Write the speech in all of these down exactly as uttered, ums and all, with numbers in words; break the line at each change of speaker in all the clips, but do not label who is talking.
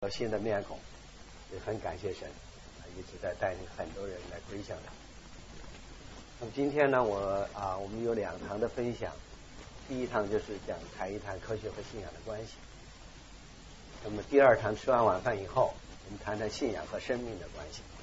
有新的面孔，也很感谢神，一直在带领很多人来归向他。那么今天呢，我啊，我们有两堂的分享，第一堂就是讲谈一谈科学和信仰的关系。那么第二堂吃完晚饭以后，我们谈谈信仰和生命的关系。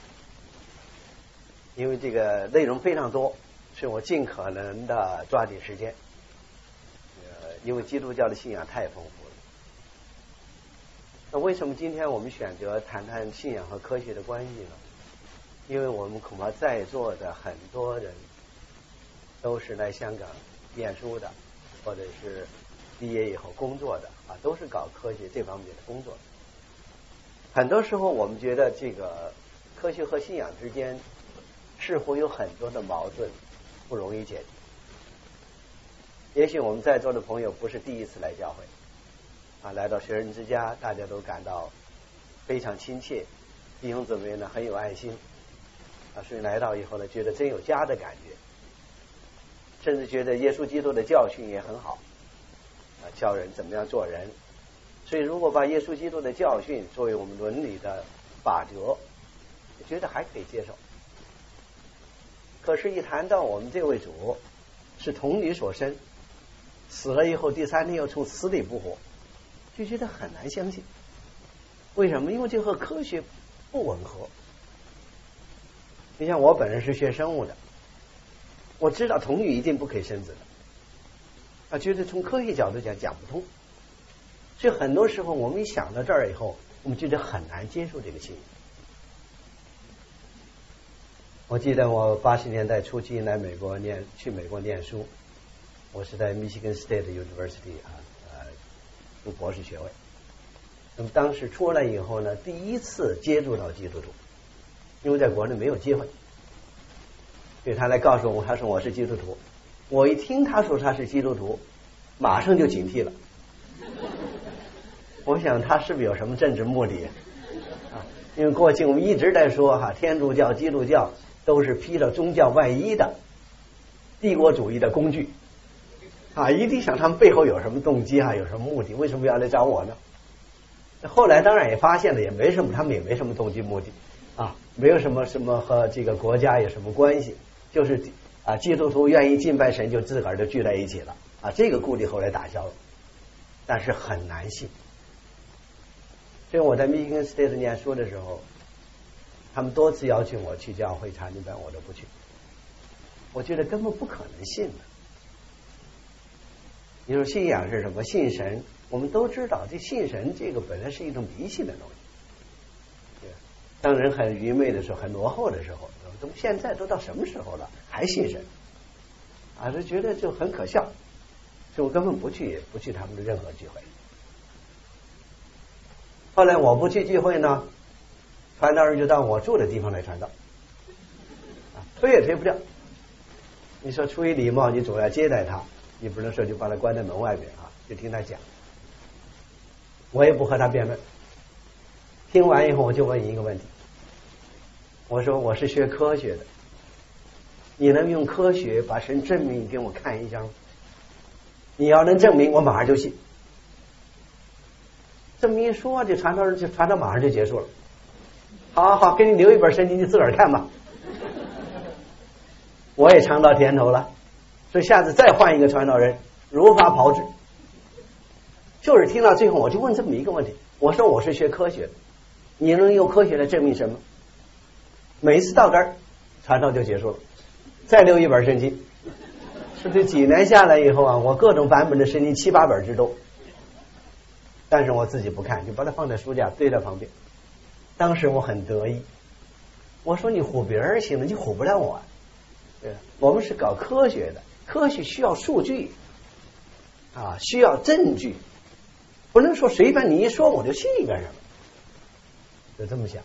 因为这个内容非常多，所以我尽可能的抓紧时间。呃，因为基督教的信仰太丰富了。那为什么今天我们选择谈谈信仰和科学的关系呢？因为我们恐怕在座的很多人都是来香港念书的，或者是毕业以后工作的啊，都是搞科学这方面的工作。很多时候我们觉得这个科学和信仰之间似乎有很多的矛盾，不容易解决。也许我们在座的朋友不是第一次来教会啊，来到学人之家，大家都感到非常亲切，弟兄姊妹呢很有爱心啊，所以来到以后呢，觉得真有家的感觉，甚至觉得耶稣基督的教训也很好啊，教人怎么样做人。所以如果把耶稣基督的教训作为我们伦理的法则，我觉得还可以接受。可是，一谈到我们这位主是童女所生，死了以后第三天又从死里复活，就觉得很难相信。为什么？因为这和科学不吻合。你像我本人是学生物的，我知道童女一定不可以生子的，啊，觉得从科学角度讲讲不通。所以很多时候我们一想到这儿以后，我们觉得很难接受这个信仰。我记得我八十年代初期来美国念，去美国念书，我是在 Michigan State University 啊，呃，读博士学位。那么当时出来以后呢，第一次接触到基督徒，因为在国内没有机会，所以他来告诉我，他说我是基督徒。我一听他说他是基督徒，马上就警惕了。我想他是不是有什么政治目的啊？因为过去我们一直在说哈，天主教、基督教都是披着宗教外衣的帝国主义的工具啊！一定想他们背后有什么动机啊，有什么目的？为什么要来找我呢？后来当然也发现了，也没什么，他们也没什么动机目的啊，没有什么什么和这个国家有什么关系，就是啊，基督徒愿意敬拜神，就自个儿就聚在一起了啊，这个顾虑后来打消了，但是很难信。所以我在 Michigan State 念书的时候，他们多次邀请我去教会查经班，我都不去。我觉得根本不可能信的。你说信仰是什么？信神，我们都知道，这信神这个本来是一种迷信的东西。对，当人很愚昧的时候，很落后的时候，怎么现在都到什么时候了，还信神？啊，就觉得就很可笑，所以我根本不去，不去他们的任何聚会。后来我不去聚会呢，传道人就到我住的地方来传道，啊，推也推不掉。你说出于礼貌，你总要接待他，你不能说就把他关在门外边啊，就听他讲。我也不和他辩论。听完以后，我就问一个问题，我说我是学科学的，你能用科学把神证明给我看一下吗？你要能证明，我马上就信。这么一说，这传道人就传到马上就结束了。好好好，给你留一本圣经，你自个儿看吧。我也尝到甜头了，所以下次再换一个传道人，如法炮制。就是听到最后，我就问这么一个问题：我说我是学科学的，你能用科学来证明什么？每一次到这儿，传道就结束了，再留一本圣经。是不是几年下来以后啊，我各种版本的圣经七八本之多。但是我自己不看，就把它放在书架堆在旁边。当时我很得意，我说你唬别人行了，你唬不了我。对，我们是搞科学的，科学需要数据啊，需要证据，不能说随便你一说我就信干什么，就这么想。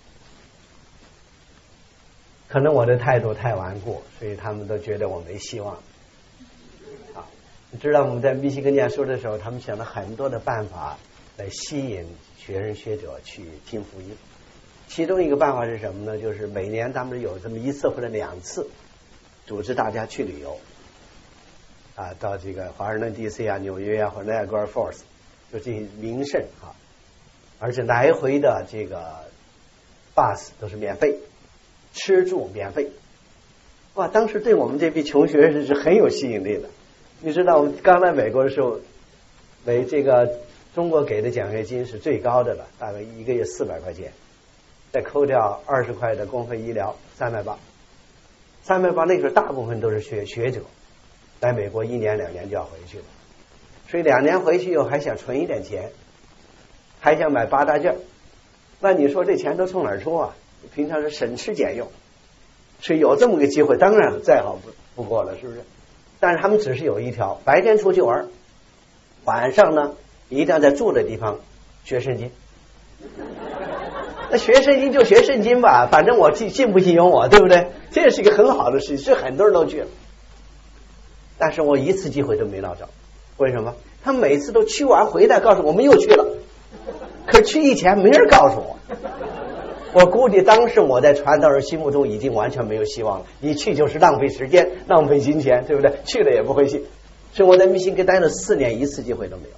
可能我的态度太顽固，所以他们都觉得我没希望。你知道我们在密西根念书的时候，他们想了很多的办法来吸引学生学者去听福音。其中一个办法是什么呢？就是每年他们有这么一次或者两次，组织大家去旅游，啊，到这个华盛顿 D C 啊、纽约啊或者 Niagara Falls，就这些名胜啊， 而且来回的这个 bus 都是免费，吃住免费。哇，当时对我们这批穷学生是很有吸引力的。你知道我们刚来美国的时候，美这个中国给的奖学金是最高的了，大概一个月四百块钱，再扣掉二十块的公费医疗，三百八。三百八那时候大部分都是学学者，来美国一年两年就要回去了，所以两年回去以后还想存一点钱，还想买八大件。那你说这钱都从哪儿出啊？平常是省吃俭用，所以有这么个机会，当然再好不不过了，是不是？但是他们只是有一条，白天出去玩，晚上呢一定要在住的地方学圣经。那学圣经就学圣经吧，反正我信信不信由我，对不对？这是一个很好的事情，是很多人都去了。但是我一次机会都没捞着，为什么？他每次都去完回来告诉我们又去了，可是去以前没人告诉我。我估计当时我在传道人心目中已经完全没有希望了，你去就是浪费时间浪费金钱，对不对？去了也不会信。所以我在密西根待了四年，一次机会都没有。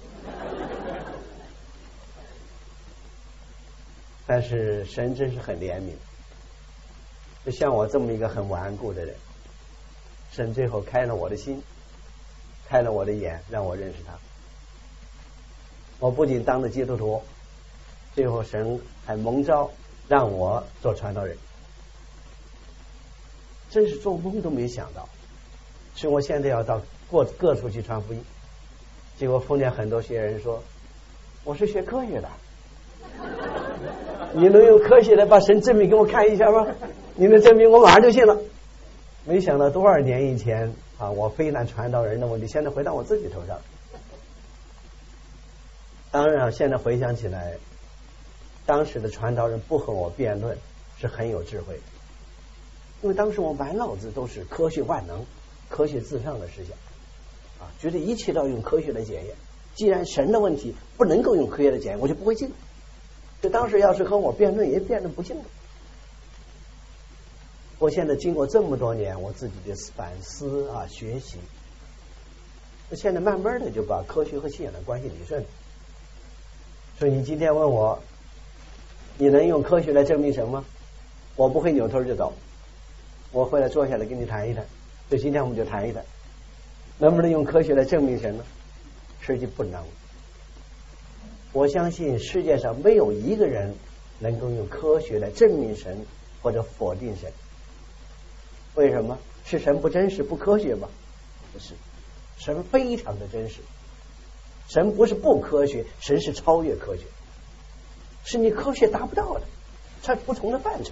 但是神真是很怜悯，就像我这么一个很顽固的人，神最后开了我的心，开了我的眼，让我认识他。我不仅当了基督徒，最后神还蒙召让我做传道人，真是做梦都没想到。所以我现在要到各各处去传福音，结果碰见很多学人说我是学科学的，你能用科学来把神证明给我看一下吗？你能证明我马上就信了。没想到多少年以前啊，我非难传道人的问题现在回到我自己头上。当然现在回想起来，当时的传道人不和我辩论是很有智慧的，因为当时我满脑子都是科学万能科学至上的思想啊，觉得一切都要用科学来检验，既然神的问题不能够用科学来检验，我就不会信。就当时要是和我辩论也辩论不信的。我现在经过这么多年我自己的反思啊学习，现在慢慢的就把科学和信仰的关系理顺。所以你今天问我你能用科学来证明什么，我不会扭头就走，我会来坐下来跟你谈一谈。所以今天我们就谈一谈，能不能用科学来证明神呢？实际不能。我相信世界上没有一个人能够用科学来证明神或者否定神。为什么？是神不真实不科学吗？不是，神非常的真实。神不是不科学，神是超越科学，是你科学达不到的，它不同的范畴。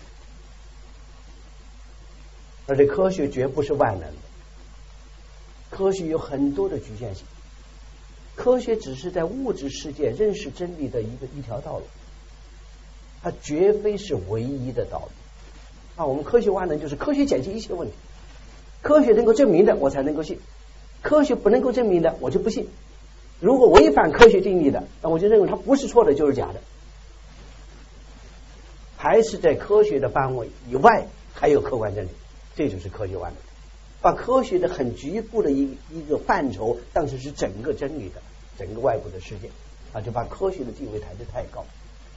而且科学绝不是万能的，科学有很多的局限性，科学只是在物质世界认识真理的一个一条道路，它绝非是唯一的道路啊！我们科学万能就是科学解决一切问题，科学能够证明的我才能够信，科学不能够证明的我就不信。如果违反科学定义的，那我就认为它不是错的就是假的。还是在科学的范围以外还有客观真理，这就是科学万能。把科学的很局部的一一个范畴当成是整个真理的整个外部的世界啊，就把科学的地位抬得太高。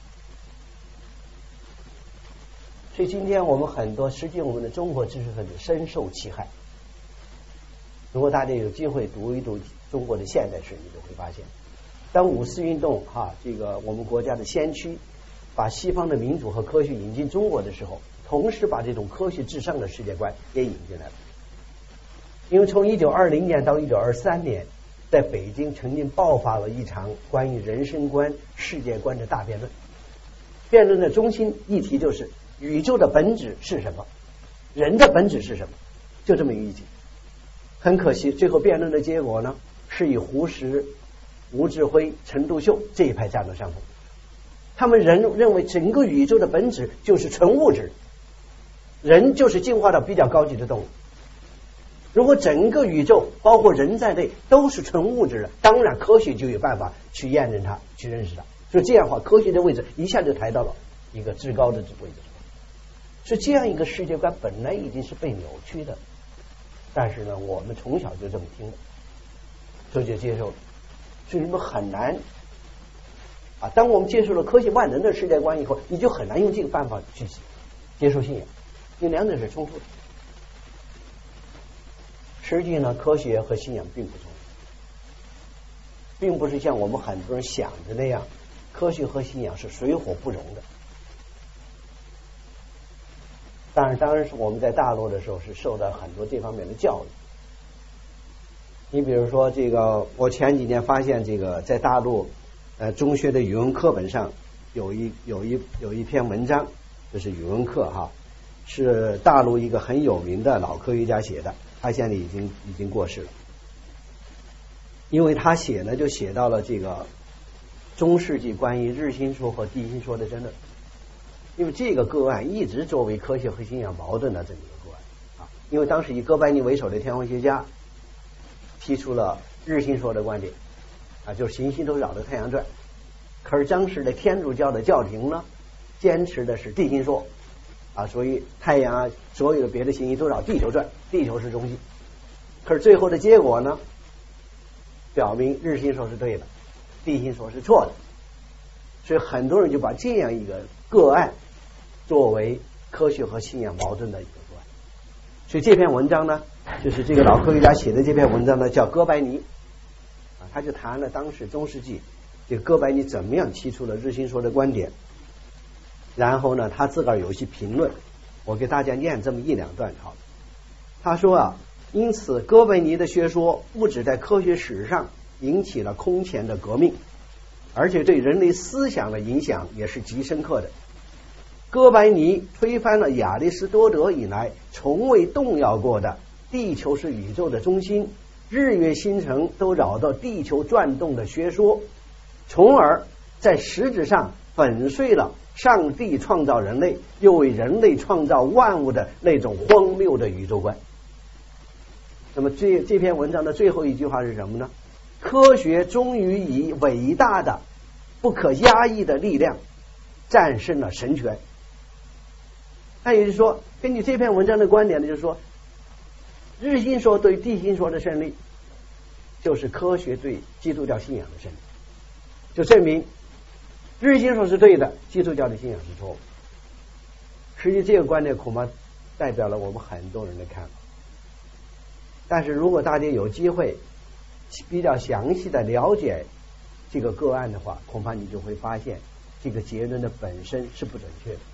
所以今天我们很多实际我们的中国知识分子深受其害。如果大家有机会读一读中国的现代史，你就会发现，当五四运动哈、啊，这个我们国家的先驱把西方的民主和科学引进中国的时候，同时把这种科学至上的世界观也引进来了。因为从一九二零年到一九二三年，在北京曾经爆发了一场关于人生观、世界观的大辩论。辩论的中心议题就是宇宙的本质是什么，人的本质是什么，就这么一个议题。很可惜，最后辩论的结果呢，是以胡适、吴志辉、陈独秀这一派占了上风。他们人认为整个宇宙的本质就是纯物质，人就是进化到比较高级的动物。如果整个宇宙包括人在内都是纯物质的，当然科学就有办法去验证它，去认识它。所以这样的话，科学的位置一下就抬到了一个至高的位置。所以这样一个世界观本来已经是被扭曲的，但是呢，我们从小就这么听的，所以就接受了。所以你们很难啊，当我们接受了科学万能的世界观以后，你就很难用这个办法去接受信仰，因为两者是冲突的。实际呢，科学和信仰并不冲突，并不是像我们很多人想的那样，科学和信仰是水火不容的。当然，当然是我们在大陆的时候是受到很多这方面的教育。你比如说，这个我前几年发现，这个在大陆呃中学的语文课本上有一有一有一篇文章，就是语文课哈，是大陆一个很有名的老科学家写的，他现在已经已经过世了。因为他写呢，就写到了这个中世纪关于日心说和地心说的争论。因为这个个案一直作为科学和信仰矛盾的这么一个个案啊，因为当时以哥白尼为首的天文学家提出了日心说的观点啊，就是行星都绕着太阳转。可是当时的天主教的教廷呢，坚持的是地心说啊，所以太阳啊，所有的别的行星都绕地球转，地球是中心。可是最后的结果呢，表明日心说是对的，地心说是错的。所以很多人就把这样一个个案作为科学和信仰矛盾的一个个案。所以这篇文章呢，就是这个老科学家写的这篇文章呢，叫哥白尼啊，他就谈了当时中世纪这个哥白尼怎么样提出了日心说的观点。然后呢，他自个儿有一些评论，我给大家念这么一两段好了。他说啊，因此哥白尼的学说不止在科学史上引起了空前的革命，而且对人类思想的影响也是极深刻的。哥白尼推翻了亚里士多德以来从未动摇过的地球是宇宙的中心，日月星辰都绕到地球转动的学说，从而在实质上粉碎了上帝创造人类又为人类创造万物的那种荒谬的宇宙观。那么这这篇文章的最后一句话是什么呢？科学终于以伟大的不可压抑的力量战胜了神权。那也就是说，根据这篇文章的观点呢，就是说日心说对地心说的胜利就是科学对基督教信仰的胜利，就证明日心说是对的，基督教的信仰是错误。实际这个观点恐怕代表了我们很多人的看法，但是如果大家有机会比较详细的了解这个个案的话，恐怕你就会发现这个结论的本身是不准确的。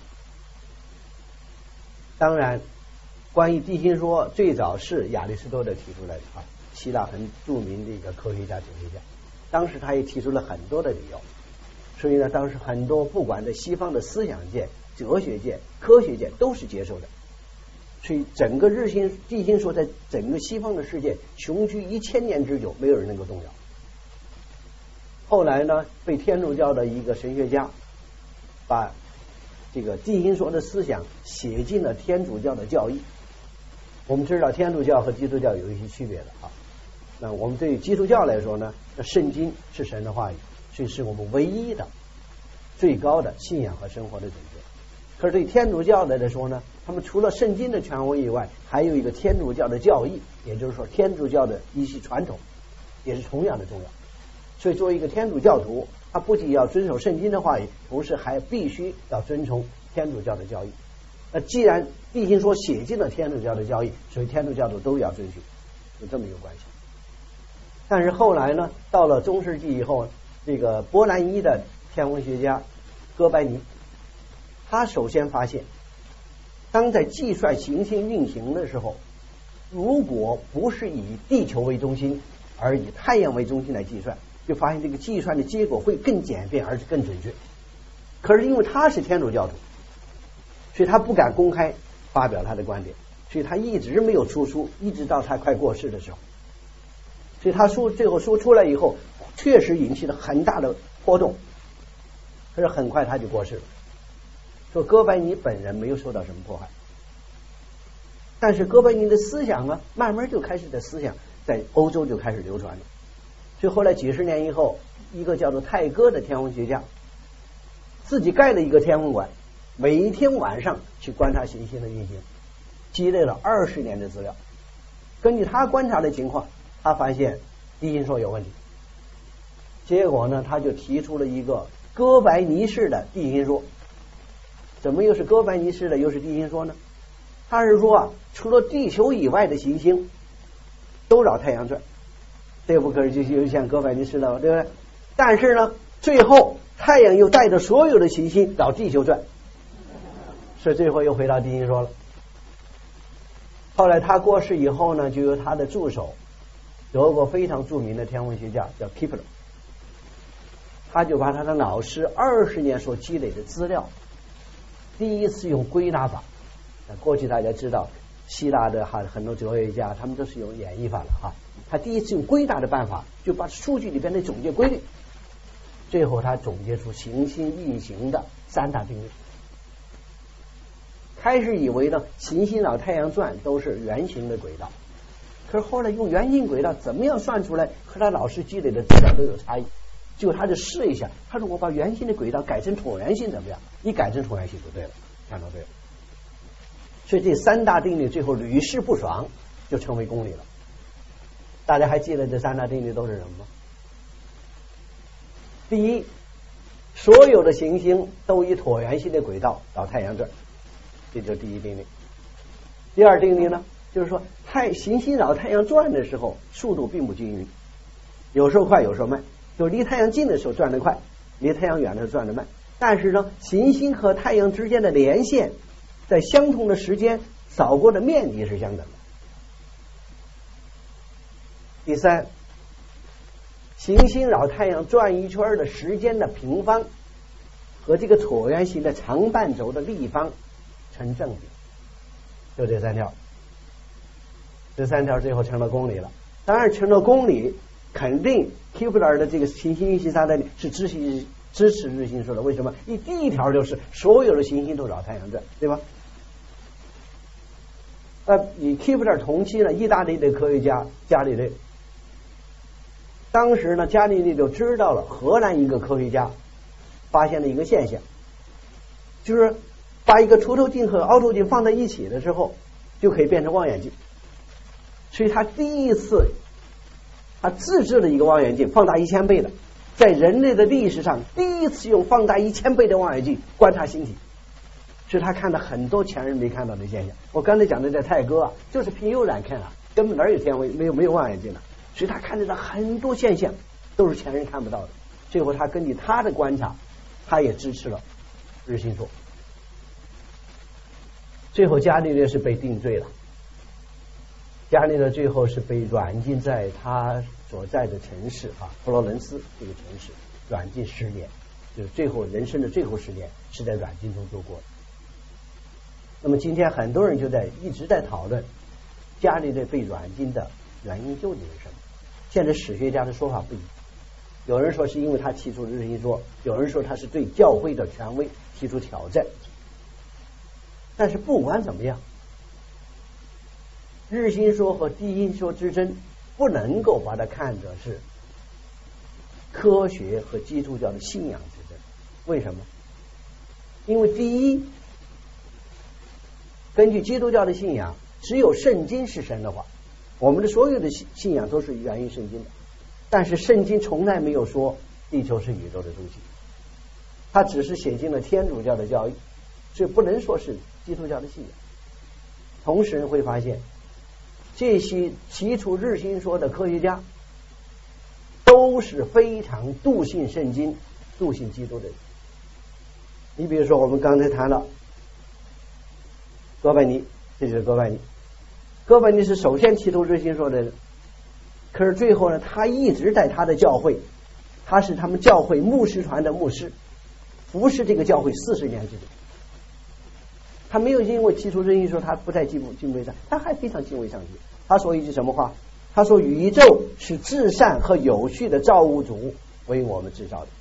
当然，关于地心说最早是亚里士多德提出来的啊，希腊很著名的一个科学家、哲学家，当时他也提出了很多的理由。所以呢，当时很多不管在西方的思想界、哲学界、科学界都是接受的。所以整个日心地心说在整个西方的世界雄居一千年之久，没有人能够动摇。后来呢，被天主教的一个神学家把这个地心说的思想写进了天主教的教义。我们知道天主教和基督教有一些区别的啊。那我们对于基督教来说呢，那圣经是神的话语，所以是我们唯一的、最高的信仰和生活的准则。可是对天主教的来说呢，他们除了圣经的权威以外，还有一个天主教的教义，也就是说天主教的一些传统也是同样的重要。所以作为一个天主教徒，他不仅要遵守圣经的话语，同时还必须要遵从天主教的教义。那既然地心说写进了天主教的教义，所以天主教徒都要遵循，有这么一个关系。但是后来呢，到了中世纪以后，这个波兰裔的天文学家哥白尼，他首先发现，当在计算行星运行的时候，如果不是以地球为中心，而以太阳为中心来计算，就发现这个计算的结果会更简便而且更准确。可是因为他是天主教徒，所以他不敢公开发表他的观点，所以他一直没有出书，一直到他快过世的时候。所以他书最后书出来以后，确实引起了很大的波动，可是很快他就过世了。说哥白尼本人没有受到什么迫害，但是哥白尼的思想呢，慢慢就开始的思想在欧洲就开始流传了。所以后来几十年以后，一个叫做泰戈的天文学家自己盖了一个天文馆，每一天晚上去观察行星的运行，积累了二十年的资料。根据他观察的情况，他发现地心说有问题， 结果呢，他就提出了一个哥白尼式的地心说。怎么又是哥白尼式的，又是地心说呢？他是说啊，除了地球以外的行星都绕太阳转，这不可是就就像哥白尼式的，对不对？但是呢，最后太阳又带着所有的行星绕地球转，所以最后又回到地心说了。后来他过世以后呢，就由他的助手，德国非常著名的天文学家叫 Kepler， 他就把他的老师二十年所积累的资料，第一次用归纳法。过去大家知道，希腊的哈很多哲学家他们都是用演绎法的哈，他第一次用归纳的办法，就把数据里边的总结规律，最后他总结出行星运行的三大定律。开始以为呢，行星绕太阳转都是圆形的轨道，可是后来用圆形轨道怎么样算出来，和他老师积累的资料都有差异。结果他就试一下，他说我把圆形的轨道改成椭圆形怎么样？一改成椭圆形就对了，看到对了。所以这三大定律最后屡试不爽，就成为公理了。大家还记得这三大定律都是什么吗？第一，所有的行星都以椭圆形的轨道绕太阳转，这就是第一定律。第二定律呢，就是说太行星绕太阳转的时候速度并不均匀，有时候快有时候慢，就离太阳近的时候转得快，离太阳远的时候转得慢。但是呢，行星和太阳之间的连线在相同的时间扫过的面积是相等的。第三，行星绕太阳转一圈的时间的平方和这个椭圆形的长半轴的立方成正比，就这三条。这三条最后成了公理了。当然成了公理，肯定 Kepler 的这个行星运行三大定律是支持支持日心说的。为什么？你第一条就是所有的行星都绕太阳转，对吧？呃，与 Kepler 同期呢，意大利的科学家伽利略，当时呢，伽利略就知道了荷兰一个科学家发现了一个现象，就是把一个凸透镜和凹透镜放在一起的时候，就可以变成望远镜。所以他第一次，他自制了一个望远镜，放大一千倍的，在人类的历史上第一次用放大一千倍的望远镜观察星体。是他看到很多前人没看到的现象。我刚才讲的在泰戈啊，就是凭肉眼看啊，根本哪有天文没有没有望远镜的，所以他看得到很多现象都是前人看不到的。最后他根据他的观察，他也支持了日心说。最后伽利略是被定罪了，伽利略最后是被软禁在他所在的城市啊佛罗伦斯这个城市软禁十年，就是最后人生的最后十年是在软禁中度过的。那么今天很多人就在一直在讨论伽利略被软禁的原因究竟是什么？现在史学家的说法不一，有人说是因为他提出日心说，有人说他是对教会的权威提出挑战。但是不管怎么样，日心说和地心说之争不能够把它看作是科学和基督教的信仰之争。为什么？因为第一，根据基督教的信仰，只有圣经是神的话，我们的所有的信仰都是源于圣经的。但是圣经从来没有说地球是宇宙的中心，它只是写进了天主教的教义，所以不能说是基督教的信仰。同时会发现，这些提出日心说的科学家都是非常笃信圣经、笃信基督的人。你比如说，我们刚才谈了哥白尼，这就是哥白尼。哥白尼是首先提出日心说的人，可是最后呢，他一直在他的教会，他是他们教会牧师团的牧师，服侍这个教会四十年之久。他没有因为提出日心说他不再敬敬畏上，他还非常敬畏上帝。他说一句什么话？他说宇宙是至善和有序的造物主为我们制造的。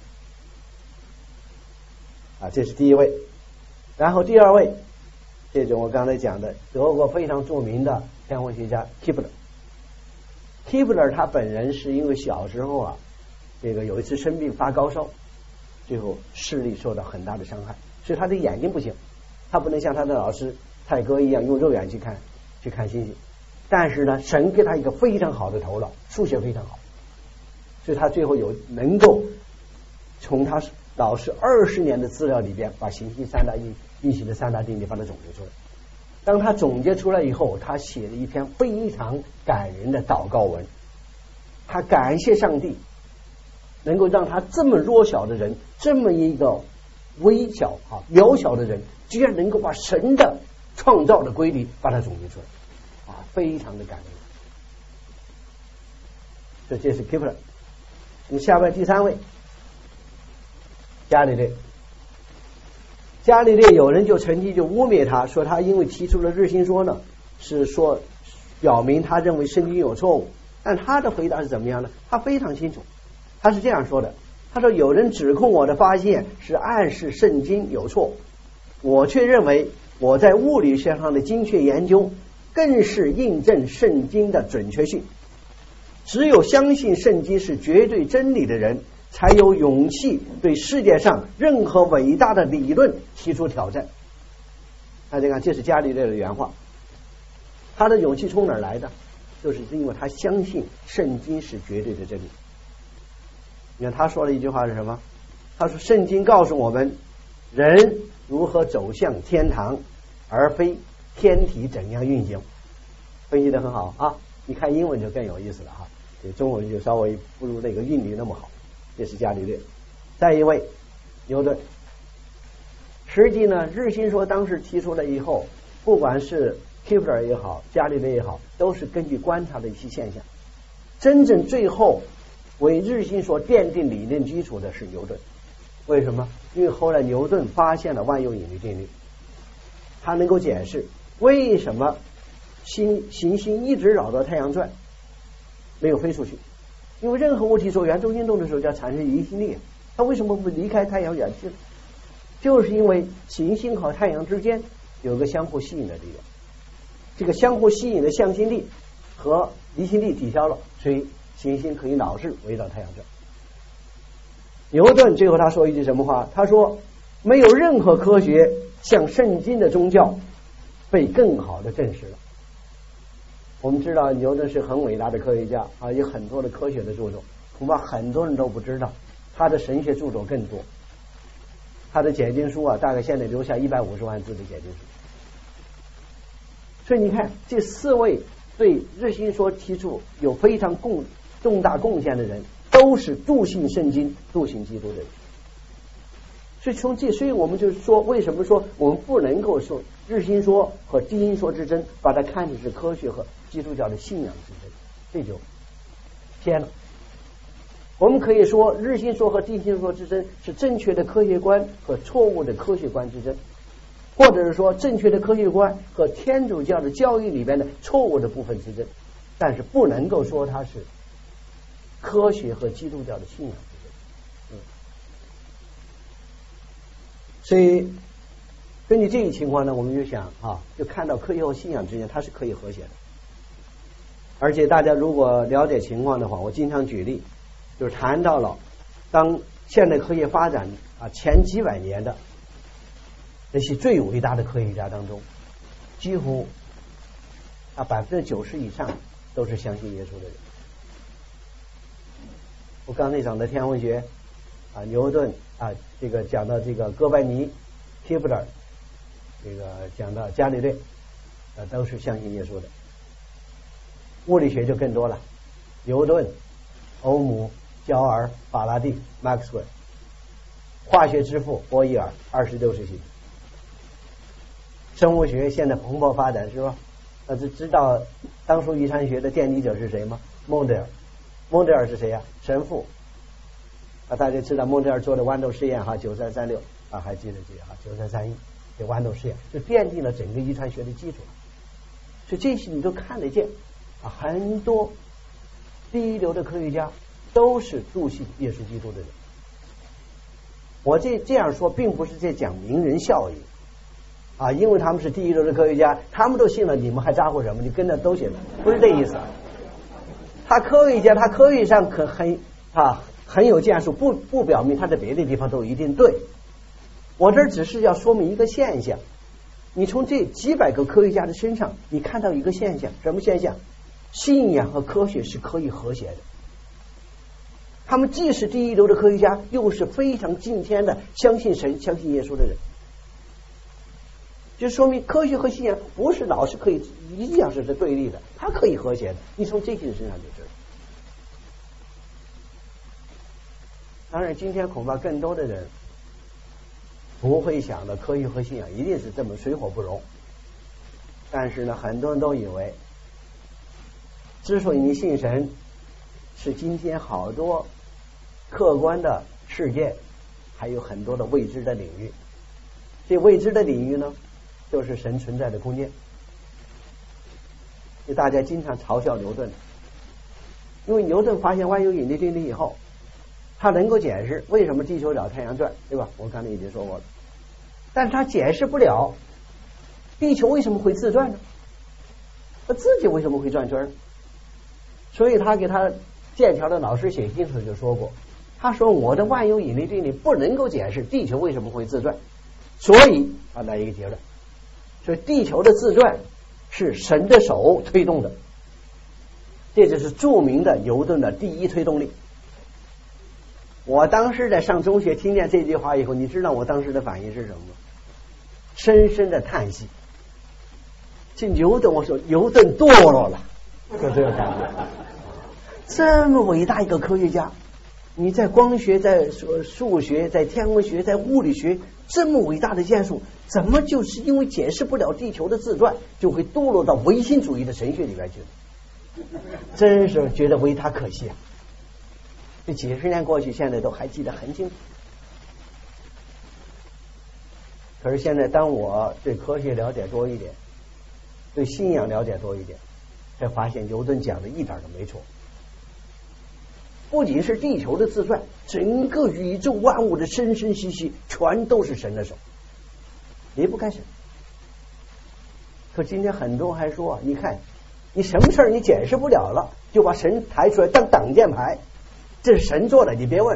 啊，这是第一位。然后第二位，这种我刚才讲的德国非常著名的天文学家 Kepler。Kepler 他本人是因为小时候啊，这个有一次生病发高烧，最后视力受到很大的伤害，所以他的眼睛不行，他不能像他的老师泰戈一样用肉眼去看去看星星。但是呢，神给他一个非常好的头脑，数学非常好， 所以他最后有能够从他老师二十年的资料里边，把行星三大运运行的三大定律把它总结出来。当他总结出来以后，他写了一篇非常感人的祷告文，他感谢上帝能够让他这么弱小的人，这么一个微小啊渺小的人，居然能够把神的创造的规律把它总结出来，啊，非常的感人。所以这是 Kepler。那么下边第三位，伽利略。伽利略有人就曾经就污蔑他，说他因为提出了日心说呢，是说表明他认为圣经有错误。但他的回答是怎么样呢？他非常清楚，他是这样说的，他说有人指控我的发现是暗示圣经有错，我却认为我在物理学上的精确研究更是印证圣经的准确性。只有相信圣经是绝对真理的人，才有勇气对世界上任何伟大的理论提出挑战。大家看，这是伽利略的原话。他的勇气从哪儿来的？就是因为他相信圣经是绝对的真理。你看他说了一句话是什么？他说圣经告诉我们人如何走向天堂，而非天体怎样运行。分析得很好啊！你看英文就更有意思了哈，这中文就稍微不如那个韵律那么好。这是伽利略。再一位牛顿。实际呢，日心说当时提出来以后，不管是 Kepler 也好，伽利略也好，都是根据观察的一些现象。真正最后为日心说奠定理论基础的是牛顿。为什么？因为后来牛顿发现了万有引力定律，他能够解释为什么星行星一直绕着太阳转，没有飞出去。因为任何物体做圆周运动的时候就要产生离心力，它为什么不离开太阳远去呢？就是因为行星和太阳之间有个相互吸引的力量，这个相互吸引的向心力和离心力抵消了，所以行星可以老是围绕太阳转。牛顿最后他说一句什么话？他说没有任何科学像圣经的宗教被更好的证实了。我们知道牛顿是很伟大的科学家啊，有很多的科学的著作，恐怕很多人都不知道，他的神学著作更多。他的解经书啊，大概现在留下一百五十万字的解经书。所以你看，这四位对日心说提出有非常贡重大贡献的人，都是笃信圣经、笃信基督的人。所以从这，所以我们就说，为什么说我们不能够说日心说和基因说之争，把它看成是科学和基督教的信仰之争，这就偏了。我们可以说日心说和基因说之争是正确的科学观和错误的科学观之争，或者是说正确的科学观和天主教的教育里边的错误的部分之争，但是不能够说它是科学和基督教的信仰之争。嗯，所以根据这个情况呢，我们就想啊，就看到科学和信仰之间它是可以和谐的。而且大家如果了解情况的话，我经常举例，就是谈到了当现代科学发展啊前几百年的那些最伟大的科学家当中，几乎啊百分之九十以上都是相信耶稣的人。我刚才讲的天文学啊，牛顿啊，这个讲到这个哥白尼、Kepler， 这个讲到伽利略，啊，都是相信耶稣的。物理学就更多了，牛顿、欧姆、焦耳、法拉第、麦克斯韦尔，化学之父波义耳，二十六世纪。生物学现在蓬勃发展，是吧？那就知道当初遗传学的奠基者是谁吗？孟德尔。孟德尔是谁呀、啊？神父啊，大家知道孟德尔做的豌豆实验哈，九三三六啊，还记得这个哈，九三三一这豌豆实验就奠定了整个遗传学的基础。所以这些你都看得见啊，很多第一流的科学家都是笃信耶稣基督的人。我这这样说，并不是在讲名人效应啊，因为他们是第一流的科学家，他们都信了，你们还咋呼什么？你跟着都信了，不是这意思。他科学家，他科学上可很啊很有建树，不不表明他在别的地方都一定对。我这只是要说明一个现象，你从这几百个科学家的身上，你看到一个现象，什么现象？信仰和科学是可以和谐的。 他们既是第一流的科学家，又是非常敬天的相信神、相信耶稣的人。就说明科学和信仰不是老是可以一定要是对立的，它可以和谐的。你从这些人身上就知道。当然，今天恐怕更多的人不会想到科学和信仰一定是这么水火不容。但是呢，很多人都以为，之所以你信神，是今天好多客观的事件，还有很多的未知的领域。这未知的领域呢，就是神存在的空间。就大家经常嘲笑牛顿，因为牛顿发现万有引力定律以后，他能够解释为什么地球绕太阳转，对吧？我刚才已经说过了。但是他解释不了地球为什么会自转呢？他自己为什么会转圈呢？所以他给他剑桥的老师写信时就说过，他说我的万有引力定律不能够解释地球为什么会自转，所以他来一个结论，所以地球的自转是神的手推动的，这就是著名的牛顿的第一推动力。我当时在上中学听见这句话以后，你知道我当时的反应是什么吗？深深的叹息。这牛顿，我说牛顿堕落了，就这个感觉。这么伟大一个科学家，你在光学、在数学、在天文学、在物理学这么伟大的建树，怎么就是因为解释不了地球的自转，就会堕落到唯心主义的神学里边去了？真是觉得为他可惜啊！这几十年过去，现在都还记得很清楚。可是现在，当我对科学了解多一点，对信仰了解多一点，才发现牛顿讲的一点都没错。不仅是地球的自转，整个宇宙万物的生生息息，全都是神的手，离不开神。可今天很多人还说，你看你什么事儿你解释不了了，就把神抬出来当挡箭牌，这是神做的，你别问。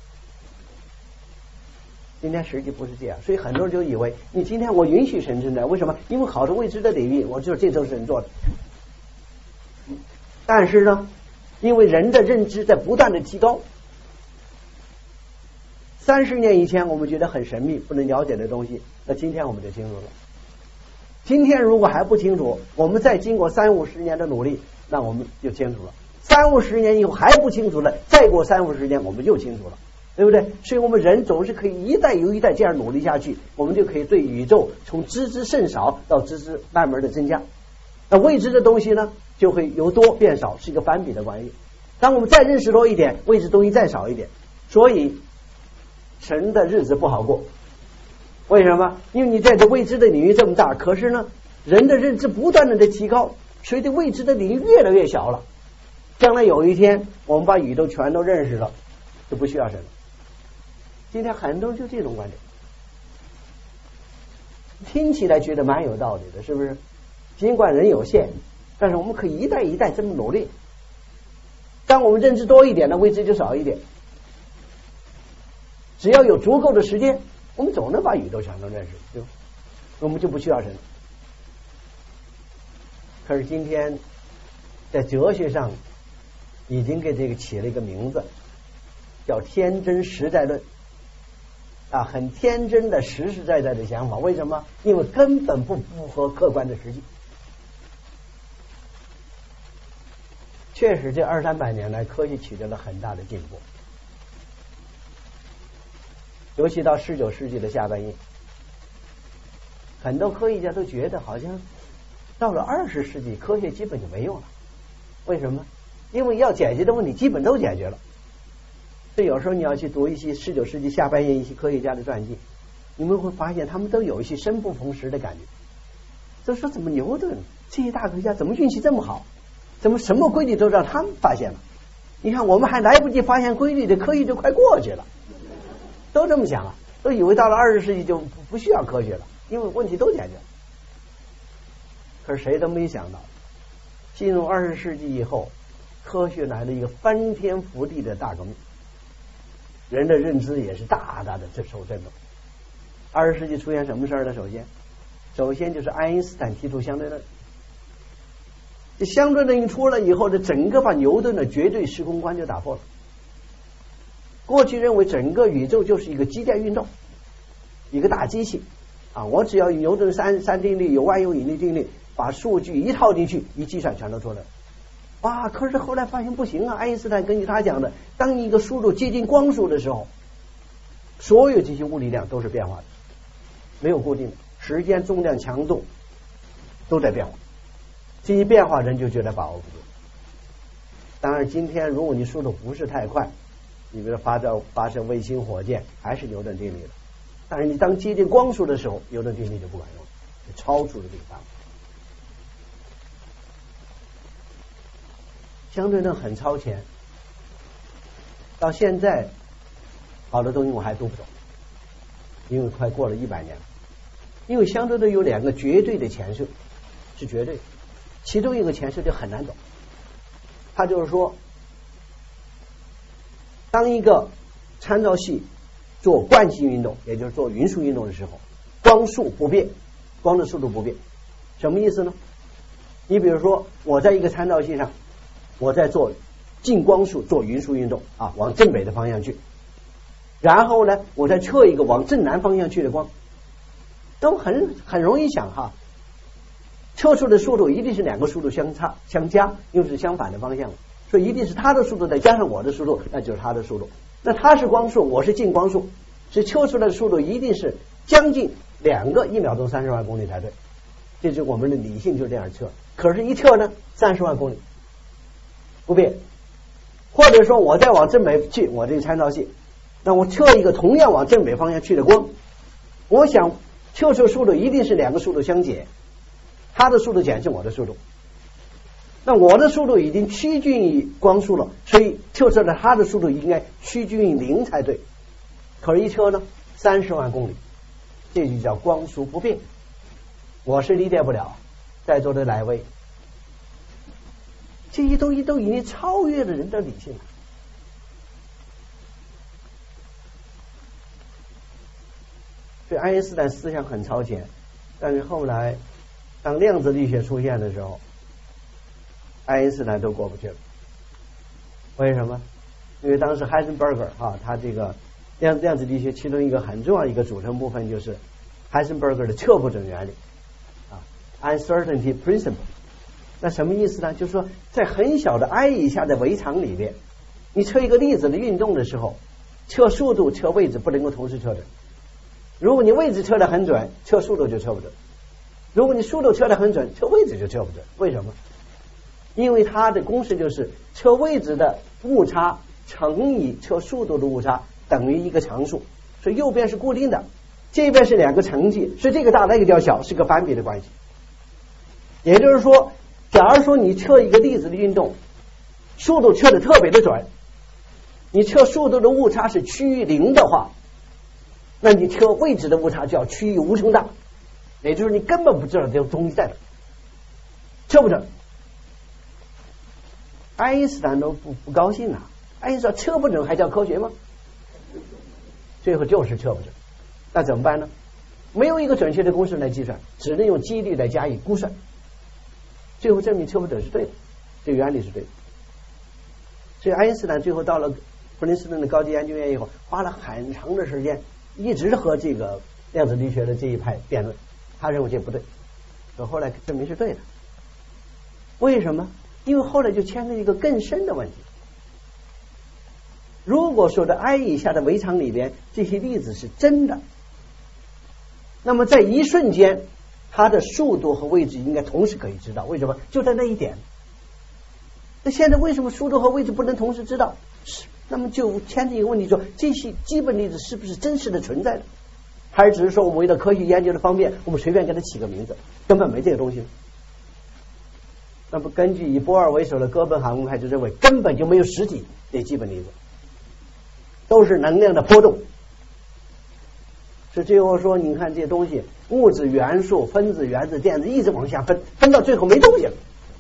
今天实际不是这样，所以很多人就以为你今天我允许神存在，为什么？因为好多未知的领域，我就是这都是神做的。但是呢，因为人的认知在不断的提高，三十年以前我们觉得很神秘不能了解的东西，那今天我们就清楚了。今天如果还不清楚，我们再经过三五十年的努力，那我们就清楚了。三五十年以后还不清楚了，再过三五十年我们就清楚了，对不对？所以我们人总是可以一代又一代这样努力下去，我们就可以对宇宙从知之甚少到知之慢慢的增加。那未知的东西呢，就会由多变少，是一个反比的关系。当我们再认识多一点，未知东西再少一点，所以神的日子不好过。为什么？因为你在这未知的领域这么大，可是呢，人的认知不断的在提高，所以对未知的领域越来越小了。将来有一天，我们把宇宙全都认识了，就不需要神了。今天很多人就这种观点，听起来觉得蛮有道理的，是不是？尽管人有限，但是我们可以一代一代这么努力。当我们认知多一点呢，未知就少一点。只要有足够的时间，我们总能把宇宙全都认识，对吧？我们就不需要神。可是今天在哲学上已经给这个起了一个名字，叫天真实在论啊，很天真的实实在在的想法。为什么？因为根本不符合客观的实际。确实这二三百年来科学取得了很大的进步，尤其到十九世纪的下半叶，很多科学家都觉得好像到了二十世纪科学基本就没用了。为什么？因为要解决的问题基本都解决了。所以有时候你要去读一些十九世纪下半叶一些科学家的传记，你们会发现他们都有一些生不逢时的感觉，就说怎么牛顿这些大科学家怎么运气这么好，怎么什么规律都让他们发现了？你看我们还来不及发现规律，这科学就快过去了。都这么想啊，都以为到了二十世纪就不需要科学了，因为问题都解决了。可是谁都没想到，进入二十世纪以后，科学来了一个翻天覆地的大革命，人的认知也是大大的受震动。二十世纪出现什么事儿呢？首先，首先就是爱因斯坦提出相对论。这相对论一出来以后，这整个把牛顿的绝对时空观就打破了。 过去认为整个宇宙就是一个机电运动，一个大机器啊，我只要牛顿三三定律，有万有引力定律，把数据一套进去，一计算全都出来。哇！可是后来发现不行啊！爱因斯坦根据他讲的，当一个速度接近光速的时候，所有这些物理量都是变化的，没有固定的，时间、重量、强度都在变化。这些变化人就觉得把握不住。当然，今天如果你速度不是太快，你比如发射发射卫星、火箭，还是牛顿定律的。但是你当接近光速的时候，牛顿定律就不管用了，就超出了这个范围。相对论很超前，到现在好多东西我还读不懂，因为快过了一百年了。因为相对论有两个绝对的前设，是绝对，其中一个前设就很难懂。它就是说，当一个参照系做惯性运动，也就是做匀速运动的时候，光速不变，光的速度不变，什么意思呢？你比如说，我在一个参照系上，我在做近光速做匀速运动啊，往正北的方向去，然后呢，我再测一个往正南方向去的光，都很很容易想哈，测出的速度一定是两个速度相差相加，因为是相反的方向，所以一定是它的速度再加上我的速度，那就是它的速度。那它是光速，我是近光速，所以测出来的速度一定是将近两个一秒钟三十万公里才对。这就是我们的理性就这样测，可是一测呢，三十万公里不变。或者说我再往正北去，我这个参照系，那我测一个同样往正北方向去的光，我想测出速度一定是两个速度相减，它的速度减是我的速度，那我的速度已经趋近于光速了，所以测出来它的速度应该趋近于零才对。可是一测呢，三十万公里，这就叫光速不变。我是理解不了，在座的哪位？这些东西都已经超越了人的理性了。所以爱因斯坦思想很超前，但是后来当量子力学出现的时候，爱因斯坦都过不去了。为什么？因为当时海森堡格啊，他这个量量子力学其中一个很重要一个组成部分就是海森堡格的测不准原理啊 ，uncertainty principle。那什么意思呢？就是说，在很小的 i 以下的维场里边，你测一个粒子的运动的时候，测速度、测位置不能够同时测准。如果你位置测得很准，测速度就测不准；如果你速度测得很准，测位置就测不准。为什么？因为它的公式就是测位置的误差乘以测速度的误差等于一个常数，所以右边是固定的，这边是两个乘积，所以这个大那个较小，是个反比的关系。也就是说，假如说你测一个粒子的运动，速度测得特别的准，你测速度的误差是趋于零的话，那你测位置的误差就要趋于无穷大，也就是你根本不知道这个东西在哪，测不准。爱因斯坦都不不高兴了，爱因斯坦测不准还叫科学吗？最后就是测不准，那怎么办呢？没有一个准确的公式来计算，只能用几率来加以估算。最后证明测不准是对的，这个原理是对的。所以爱因斯坦最后到了普林斯顿的高级研究院以后，花了很长的时间，一直和这个量子力学的这一派辩论，他认为这不对，可后来证明是对的。为什么？因为后来就牵扯一个更深的问题。如果说在 i 以下的维场里边，这些粒子是真的，那么在一瞬间，它的速度和位置应该同时可以知道。为什么？就在那一点。那现在为什么速度和位置不能同时知道？是，那么就牵扯一个问题说，这些基本粒子是不是真实的存在的，还是只是说我们为了科学研究的方便，我们随便给它起个名字，根本没这个东西。那么根据以波尔为首的哥本哈根派就认为，根本就没有实体这基本粒子，都是能量的波动。所以最后说，你看这些东西，物质、元素、分子、原子、电子一直往下分，分到最后没东西了。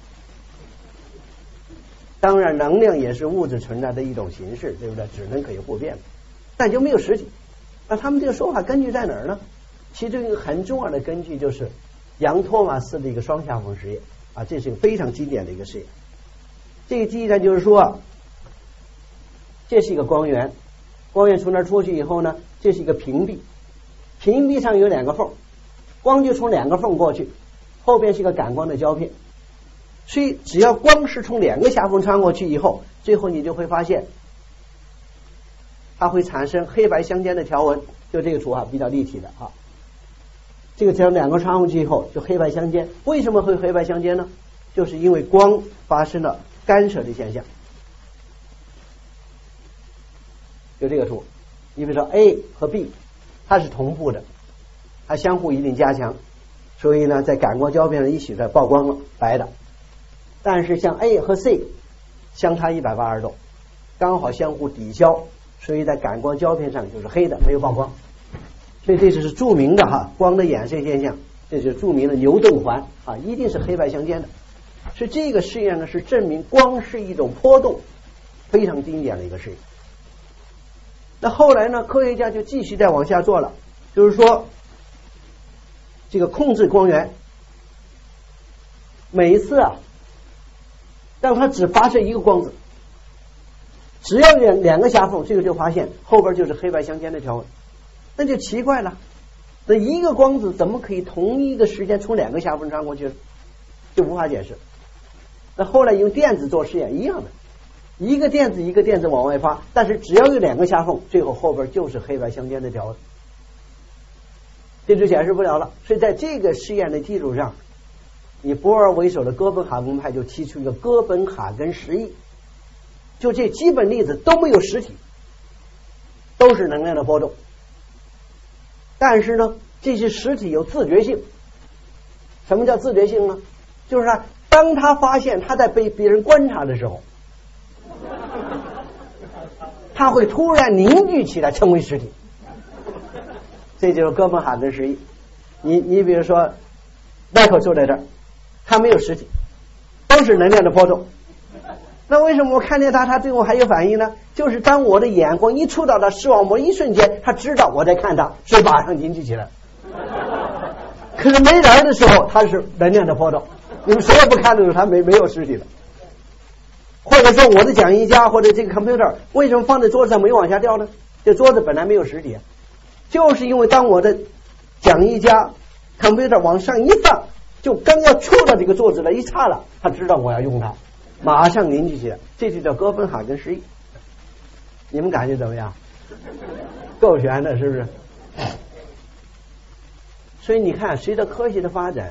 当然，能量也是物质存在的一种形式，对不对？只能可以互变，但就没有实体。那他们这个说法根据在哪儿呢？其中一个很重要的根据就是杨托马斯的一个双下缝实验啊，这是一个非常经典的一个实验。这个记忆呢，就是说，这是一个光源， 光源从那儿出去以后呢，这是一个屏蔽，屏蔽上有两个缝，光就从两个缝过去，后边是一个感光的胶片。所以只要光是从两个狭缝穿过去以后，最后你就会发现它会产生黑白相间的条纹，就这个图啊比较立体的啊。这个只要两个穿过去以后就黑白相间，为什么会黑白相间呢？就是因为光发生了干涉的现象。就这个图，你比如说 A 和 B 它是同步的，它相互一定加强，所以呢在感光胶片上一起在曝光了白的。但是像 A 和 C 相差一百八十度，刚好相互抵消，所以在感光胶片上就是黑的，没有曝光。所以这就是著名的哈光的衍射现象，这就是著名的牛顿环啊，一定是黑白相间的。所以这个实验呢是证明光是一种波动，非常经典的一个实验。那后来呢，科学家就继续再往下做了，就是说这个控制光源，每一次啊让它只发射一个光子，只要两两个狭缝，这个就发现后边就是黑白相间的条纹。那就奇怪了，那一个光子怎么可以同一个时间从两个狭缝穿过去，就无法解释。那后来用电子做实验一样的，一个电子一个电子往外发，但是只要有两个狭缝，最后后边就是黑白相间的条纹，这就解释不了了。所以在这个实验的基础上，以波尔为首的哥本哈根派就提出一个哥本哈根实例，就这基本粒子都没有实体，都是能量的波动，但是呢这些实体有自觉性。什么叫自觉性呢？就是说当他发现他在被别人观察的时候，他会突然凝聚起来成为实体，这就是哥本哈根实例。你你比如说麦克坐在这儿，他没有实体，都是能量的波动。那为什么我看见他他对我还有反应呢？就是当我的眼光一触到他视网膜一瞬间，他知道我在看他，所以马上凝聚起来。可是没人的时候它是能量的波动，你们谁也不看的时候它没没有实体的。或者说我的讲义架或者这个 computer 为什么放在桌子上没有往下掉呢？这桌子本来没有实体，就是因为当我的讲义架 computer 往上一放，就刚要触到这个桌子了，一刹了，他知道我要用它，马上凝聚起来，这就叫哥本哈根实例。你们感觉怎么样？够悬的，是不是？所以你看，随着科学的发展，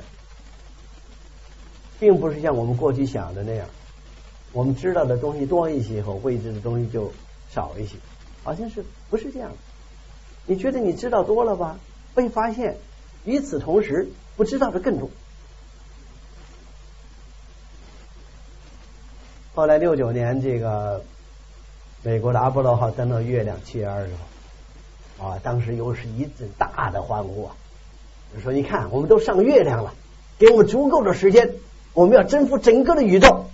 并不是像我们过去想的那样，我们知道的东西多一些以后，未知的东西就少一些，好像是不是这样的？你觉得你知道多了吧？被发现，与此同时，不知道的更多。后来六九年，这个美国的阿波罗号登陆月亮，七月二十号啊，当时又是一阵大的欢呼啊！就说你看，我们都上月亮了，给我们足够的时间，我们要征服整个的宇宙。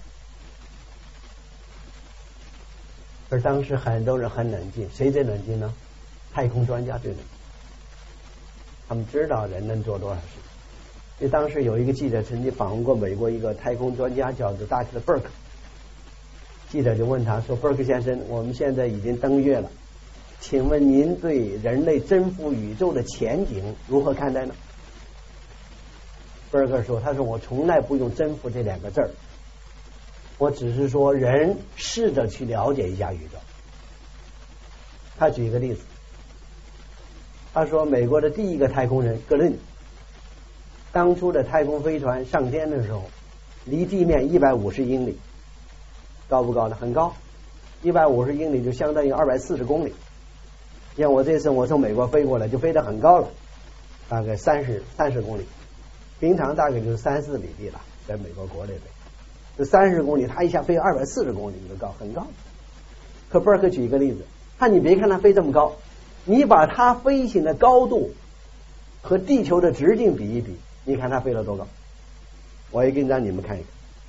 而当时很多人很冷静，谁最冷静呢？太空专家最冷静，他们知道人能做多少事。因为当时有一个记者曾经访问过美国一个太空专家，叫做 Doctor Burke。记者就问他说 ：“Burke 先生，我们现在已经登月了，请问您对人类征服宇宙的前景如何看待呢？” Burke 说：“他说我从来不用征服这两个字儿，我只是说人试着去了解一下宇宙。”他举一个例子，他说美国的第一个太空人格伦，当初的太空飞船上天的时候，离地面一百五十英里。高不高呢？很高，一百五十英里就相当于二百四十公里。像我这次我从美国飞过来，就飞得很高了，大概三十三十公里，平常大概就是三四里地了，在美国国内飞，这三十公里，他一下飞二百四十公里就高，很高。可贝尔克举一个例子，他你别看他飞这么高，你把他飞行的高度和地球的直径比一比，你看他飞了多高？我也给让你们看一看。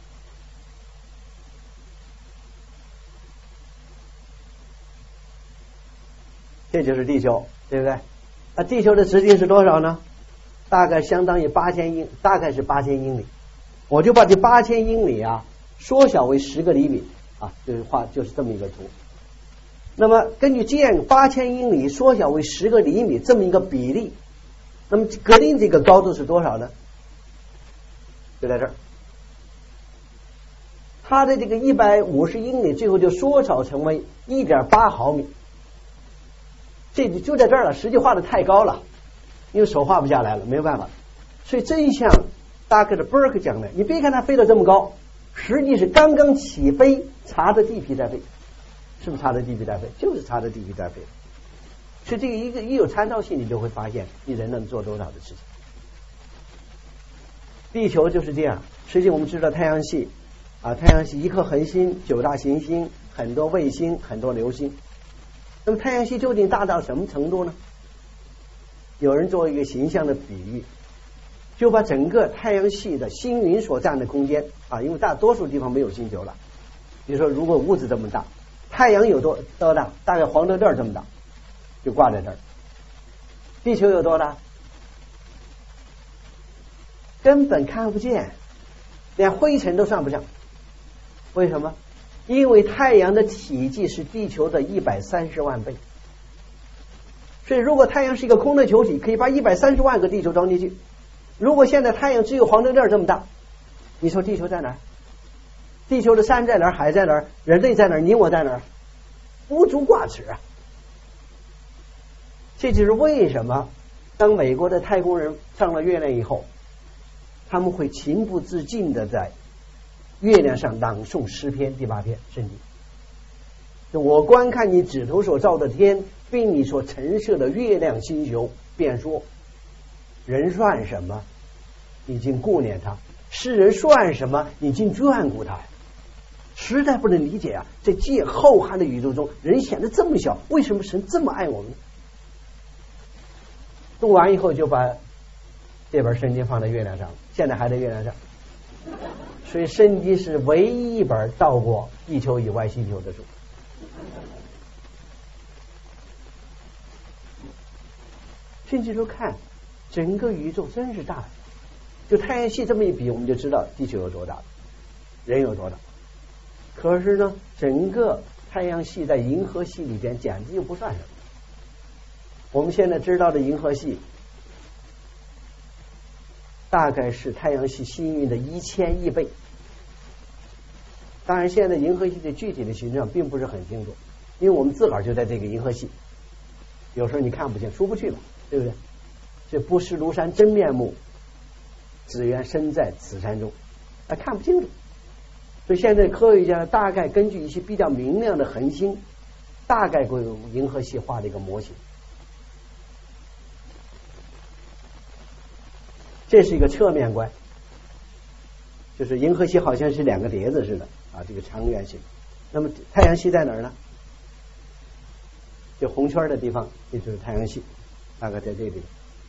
这就是地球，对不对？那地球的直径是多少呢？大概相当于八千英，大概是八千英里。我就把这八千英里啊缩小为十个厘米啊，就是画就是这么一个图。 那么根据箭八千英里缩小为十个厘米这么一个比例，那么格林这个高度是多少呢？就在这儿，它的这个一百五十英里最后就缩小成为 一点八毫米，这就在这儿了。实际画的太高了，因为手画不下来了，没有办法。所以真像大概的 Burke 讲的，你别看它飞得这么高，实际是刚刚起飞，擦着地皮在飞。是不是擦着地皮在飞？就是擦着地皮在飞。所以这个一个一有参照性，你就会发现你人能做多少的事情。地球就是这样。实际我们知道太阳系啊，太阳系一颗恒星，九大行星，很多卫星，很多流星。那么太阳系究竟大到什么程度呢？有人做一个形象的比喻，就把整个太阳系的星云所占的空间啊，因为大多数地方没有星球了。比如说，如果屋子这么大，太阳有多多大？大概黄豆粒这么大，就挂在这儿。地球有多大？根本看不见，连灰尘都算不上。为什么？因为太阳的体积是地球的一百三十万倍。所以，如果太阳是一个空的球体，可以把一百三十万个地球装进去。如果现在太阳只有黄豆粒这么大，你说地球在哪儿？地球的山在哪儿？海在哪儿？人类在哪儿？你我在哪儿？无足挂齿啊！这就是为什么当美国的太空人上了月亮以后，他们会情不自禁的在月亮上朗诵诗篇第八篇圣经。我观看你指头所造的天，并你所陈设的月亮星球，便说：人算什么？你竟顾念他；世人算什么？你竟眷顾他。实在不能理解啊！在界浩瀚的宇宙中，人显得这么小，为什么神这么爱我们？读完以后就把这本圣经放在月亮上，现在还在月亮上。所以圣经是唯一一本到过地球以外星球的书。甚至说看整个宇宙真是大，就太阳系这么一比，我们就知道地球有多大，人有多大。可是呢，整个太阳系在银河系里边简直又不算什么。我们现在知道的银河系大概是太阳系星云的一千亿倍。当然现在银河系的具体的形状并不是很清楚，因为我们自个儿就在这个银河系，有时候你看不见，出不去了，对不对？这不识庐山真面目，只缘身在此山中，啊，看不清楚。所以现在科学家大概根据一些比较明亮的恒星，大概给银河系画了一个模型。这是一个侧面观，就是银河系好像是两个碟子似的啊，这个长圆形。那么太阳系在哪儿呢？这红圈的地方，这就是太阳系，大概在这里。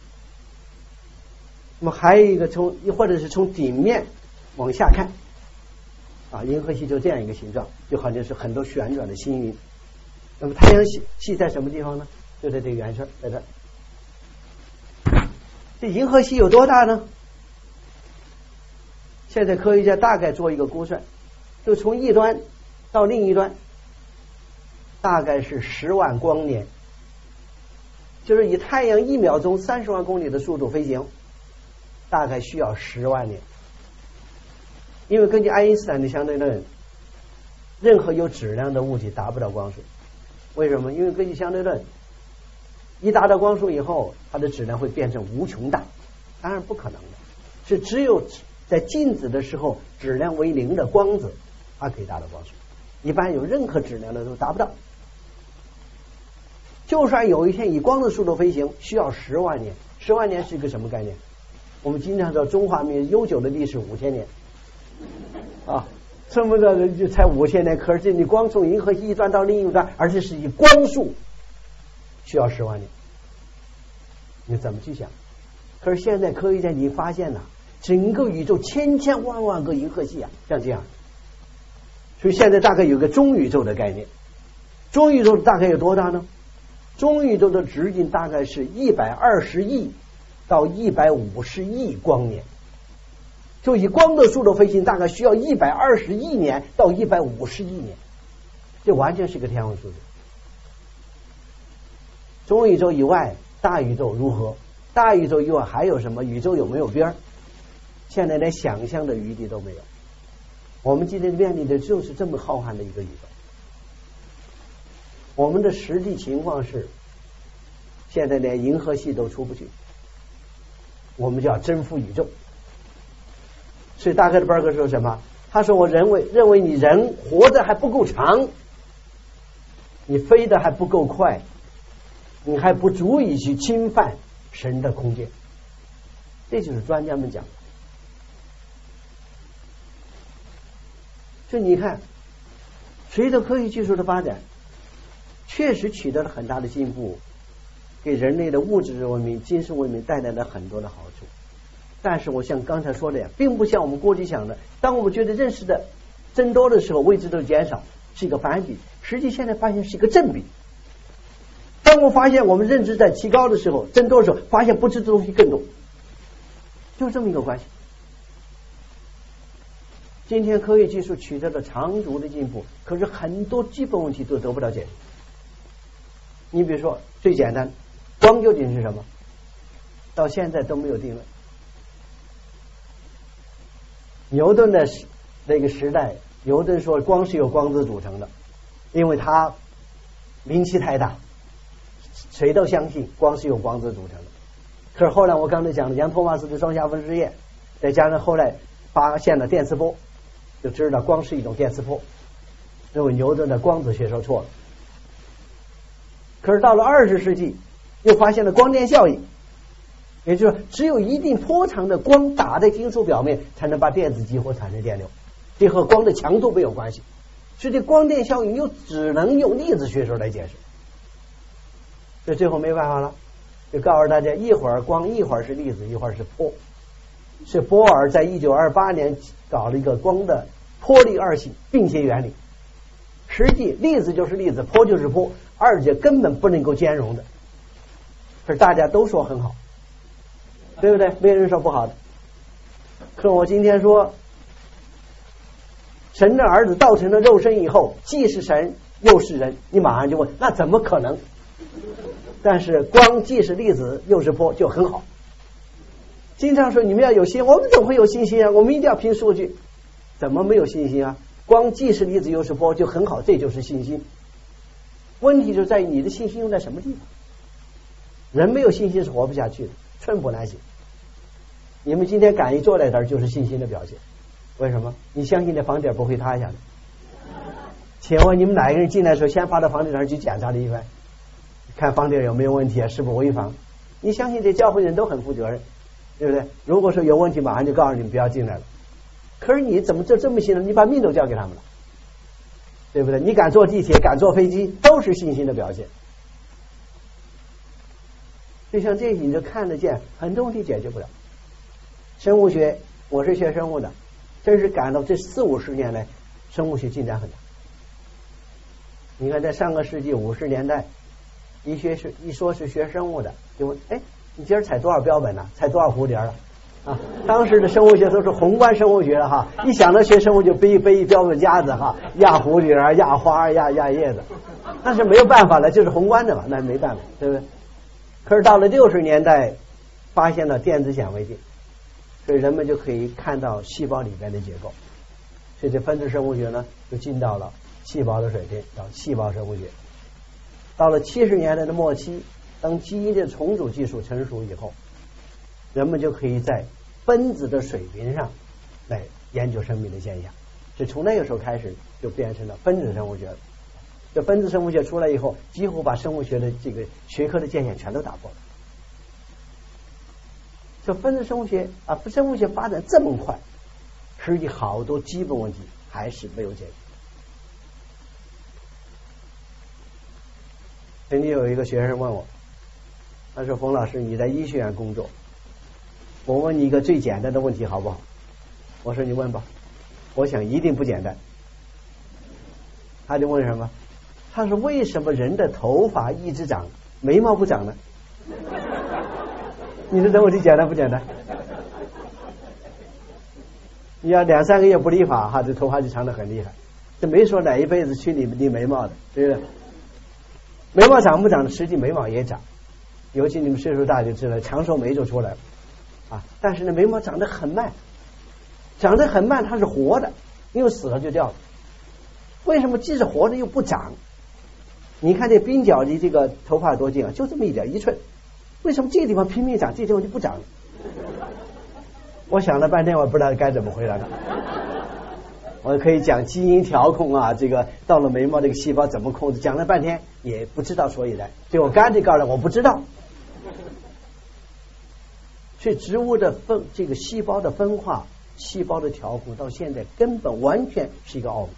那么还有一个从，或者是从顶面往下看。啊，银河系就这样一个形状，就好像是很多旋转的星云。那么太阳系系在什么地方呢？就在这个圆圈，在这儿。这银河系有多大呢？现在科学家大概做一个估算，就从一端到另一端，大概是十万光年，就是以太阳一秒钟三十万公里的速度飞行，大概需要十万年。因为根据爱因斯坦的相对论，任何有质量的物体达不到光速。为什么？因为根据相对论，一达到光速以后，它的质量会变成无穷大，当然不可能的，是只有在静止的时候质量为零的光子，它可以达到光速，一般有任何质量的都达不到。就算有一天以光的速度飞行，需要十万年。十万年是一个什么概念？我们经常说中华民族悠久的历史五千年啊，这么的就才五千年，可是你光从银河系一端到另一端，而且是以光速，需要十万年，你怎么去想？可是现在科学家已经发现了，整个宇宙千千万万个银河系啊，像这样，所以现在大概有个中宇宙的概念。中宇宙大概有多大呢？中宇宙的直径大概是一百二十亿到一百五十亿光年。就以光的速度飞行，大概需要一百二十亿年到一百五十亿年，这完全是个天文数字。 中宇宙以外大宇宙如何？大宇宙以外还有什么？宇宙有没有边儿？现在连想象的余地都没有。我们今天面临的就是这么浩瀚的一个宇宙。我们的实际情况是，现在连银河系都出不去，我们就要征服宇宙。所以大概的伯格说什么？他说我认为认为你人活得还不够长，你飞得还不够快，你还不足以去侵犯神的空间。这就是专家们讲的。所以你看，随着科学技术的发展，确实取得了很大的进步，给人类的物质文明、精神文明带来了很多的好处。但是我像刚才说的呀，并不像我们过去想的，当我们觉得认识的增多的时候，未知的减少，是一个反比。实际现在发现是一个正比。当我发现我们认知在提高的时候，增多的时候，发现不知的东西更多，就是这么一个关系。今天科学技术取得了长足的进步，可是很多基本问题都得不到解决。你比如说最简单，光究竟是什么？到现在都没有定论。牛顿的那个时代，牛顿说光是由光子组成的，因为他名气太大，谁都相信光是由光子组成的。可是后来我刚才讲的杨托马斯的双下分实验，再加上后来发现了电磁波，就知道光是一种电磁波，认为牛顿的光子学说错了。可是到了二十世纪，又发现了光电效应，也就是说，只有一定波长的光打在金属表面，才能把电子激活产生电流，这和光的强度没有关系。所以这光电效应又只能用粒子学说来解释。所以最后没办法了，就告诉大家，一会儿光，一会儿是粒子，一会儿是波。是波尔在一九二八年搞了一个光的波粒二性并行原理。实际粒子就是粒子，波就是波，二者根本不能够兼容的。可是大家都说很好，对不对？没人说不好的。可我今天说，神的儿子道成了肉身以后，既是神又是人，你马上就问，那怎么可能？但是光既是粒子又是波，就很好。经常说你们要有心，我们怎么会有信心啊？我们一定要凭数据。怎么没有信心啊？光既是粒子又是波，就很好，这就是信心。问题就在于你的信心用在什么地方。人没有信心是活不下去的，寸步难行。你们今天敢于坐在这儿，就是信心的表现。为什么？你相信这房顶不会塌下来？请问你们哪一个人进来的时候，先爬到房顶上去检查了一番，看房顶有没有问题啊，是否违法？你相信这教会人都很负责任，对不对？如果说有问题，马上就告诉你们不要进来了。可是你怎么就这么信任？你把命都交给他们了，对不对？你敢坐地铁，敢坐飞机，都是信心的表现。就像这你就看得见，很多问题解决不了。生物学，我是学生物的，真是感到这四五十年来，生物学进展很大。你看，在上个世纪五十年代，一学是一说是学生物的，就问：哎，你今儿采多少标本呢、啊？采多少蝴蝶了？啊，当时的生物学都是宏观生物学了哈，一想到学生物就背背一标本夹子哈，压蝴蝶啊，压花，压压叶子，那是没有办法了，就是宏观的嘛，那没办法，对不对？可是到了六十年代，发现了电子显微镜，所以人们就可以看到细胞里边的结构，所以这分子生物学呢，就进到了细胞的水平，叫细胞生物学。到了七十年代的末期，当基因的重组技术成熟以后，人们就可以在分子的水平上来研究生命的现象。所以从那个时候开始，就变成了分子生物学了。这分子生物学出来以后，几乎把生物学的这个学科的界限全都打破了。这分子生物学啊，生物学发展这么快，实际好多基本问题还是没有解决。曾经有一个学生问我，他说：“冯老师，你在医学院工作，我问你一个最简单的问题好不好？”我说：“你问吧。”我想一定不简单。他就问什么？他说：“为什么人的头发一直长，眉毛不长呢？”你说这问题简单不简单？你要两三个月不理发，哈，这头发就长得很厉害。这没说哪一辈子去理理眉毛的，对不对？ 眉毛长不长？实际眉毛也长，尤其你们岁数大就知道，长寿眉就出来了啊。但是呢，眉毛长得很慢，长得很慢，它是活的，因为死了就掉了。为什么既是活的又不长？你看这鬓角的这个头发多近啊，就这么一点一寸，为什么这个地方拼命长，这个地方就不长了？我想了半天，我不知道该怎么回答他。我可以讲基因调控啊，这个到了眉毛这个细胞怎么控制，讲了半天也不知道所以然，所以我干脆告诉他我不知道。所以植物的分这个细胞的分化、细胞的调控，到现在根本完全是一个奥秘。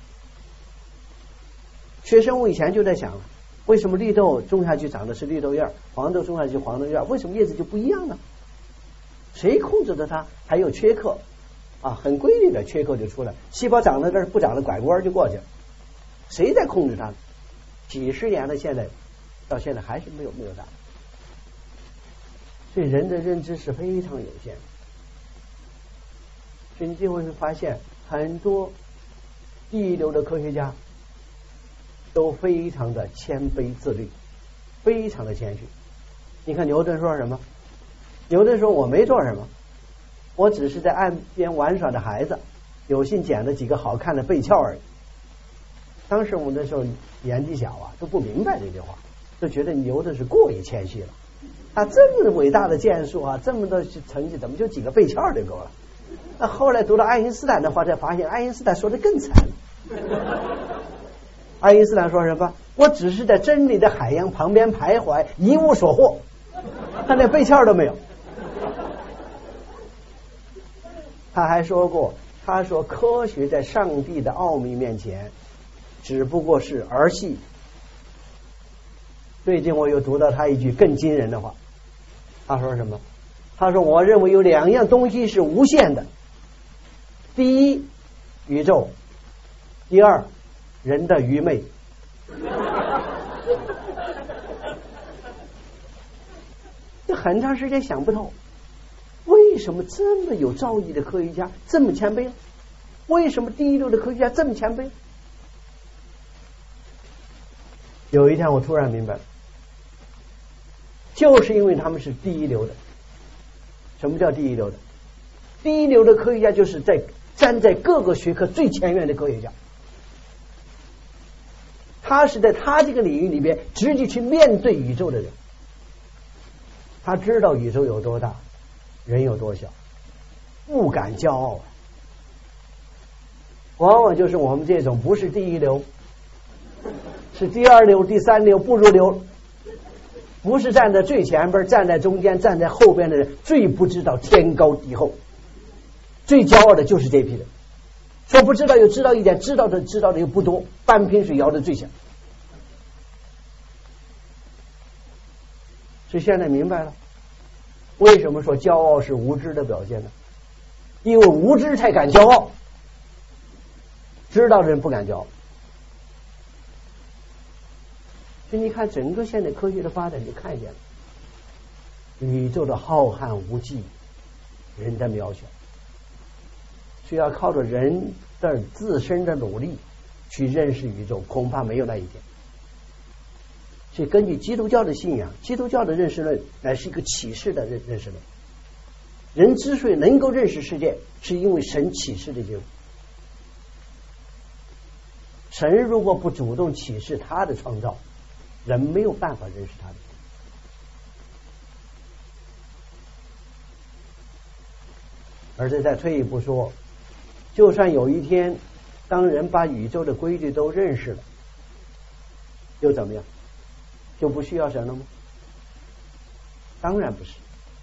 学生物以前就在想了，为什么绿豆种下去长的是绿豆叶，黄豆种下去黄豆叶，为什么叶子就不一样呢？谁控制着它？还有缺刻啊，很规律的缺刻就出来，细胞长到这儿不长了，拐弯就过去了。谁在控制它？几十年了，现在到现在还是没有没有答案。所以人的认知是非常有限的。所以你就会发现很多第一流的科学家都非常的谦卑自律，非常的谦虚。你看牛顿说什么？牛顿说我没做什么，我只是在岸边玩耍的孩子，有幸捡了几个好看的贝壳而已。当时我们那时候年纪小啊，都不明白这句话，就觉得牛顿是过于谦虚了。他这么伟大的建树啊，这么多成绩，怎么就几个贝壳就够了？那后来读了爱因斯坦的话，才发现爱因斯坦说的更惨。爱因斯坦说什么？我只是在真理的海洋旁边徘徊，一无所获，他连贝壳都没有。他还说过，他说科学在上帝的奥秘面前只不过是儿戏。最近我又读到他一句更惊人的话，他说什么？他说我认为有两样东西是无限的，第一，宇宙；第二，人的愚昧。这很长时间想不透，为什么这么有造诣的科学家这么谦卑？为什么第一流的科学家这么谦卑？有一天我突然明白了，就是因为他们是第一流的。什么叫第一流的？第一流的科学家就是在站在各个学科最前沿的科学家，他是在他这个领域里边直接去面对宇宙的人，他知道宇宙有多大，人有多小，不敢骄傲啊。往往就是我们这种不是第一流，是第二流、第三流，不如流，不是站在最前边，站在中间，站在后边的人，最不知道天高地厚，最骄傲的就是这批人。说不知道又知道一点，知道的知道的又不多，半瓶水摇的最响。所以现在明白了，为什么说骄傲是无知的表现呢？因为无知才敢骄傲，知道的人不敢骄傲。所以你看整个现代科学的发展，就看见了宇宙的浩瀚无际，人的渺小，所以要靠着人的自身的努力去认识宇宙，恐怕没有那一天。所以根据基督教的信仰，基督教的认识论乃是一个启示的认认识论。人之所以能够认识世界，是因为神启示的结果。神如果不主动启示他的创造，人没有办法认识他的。而且再退一步说，就算有一天当人把宇宙的规律都认识了，又怎么样？就不需要神了吗？当然不是。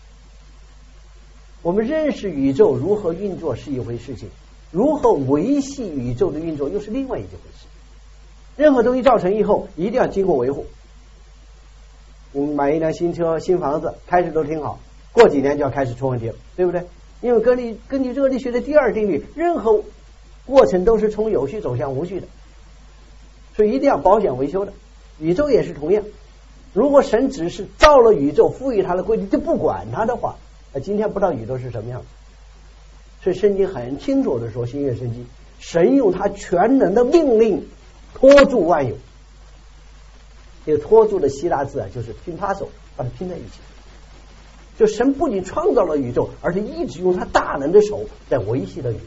我们认识宇宙如何运作是一回事情，如何维系宇宙的运作又是另外一回事。任何东西造成以后一定要经过维护。我们买一辆新车、新房子，开始都挺好，过几年就要开始出问题了，对不对？因为根据根据热力学的第二定律，任何过程都是从有序走向无序的，所以一定要保险维修的。宇宙也是同样，如果神只是造了宇宙，赋予它的规律，就不管它的话，那今天不知道宇宙是什么样子。所以圣经很清楚的说，新约圣经，神用他全能的命令托住万有， 这个拖住的希腊字啊，就是拼发手，把它拼在一起。就神不仅创造了宇宙，而且一直用他大能的手在维系着宇宙。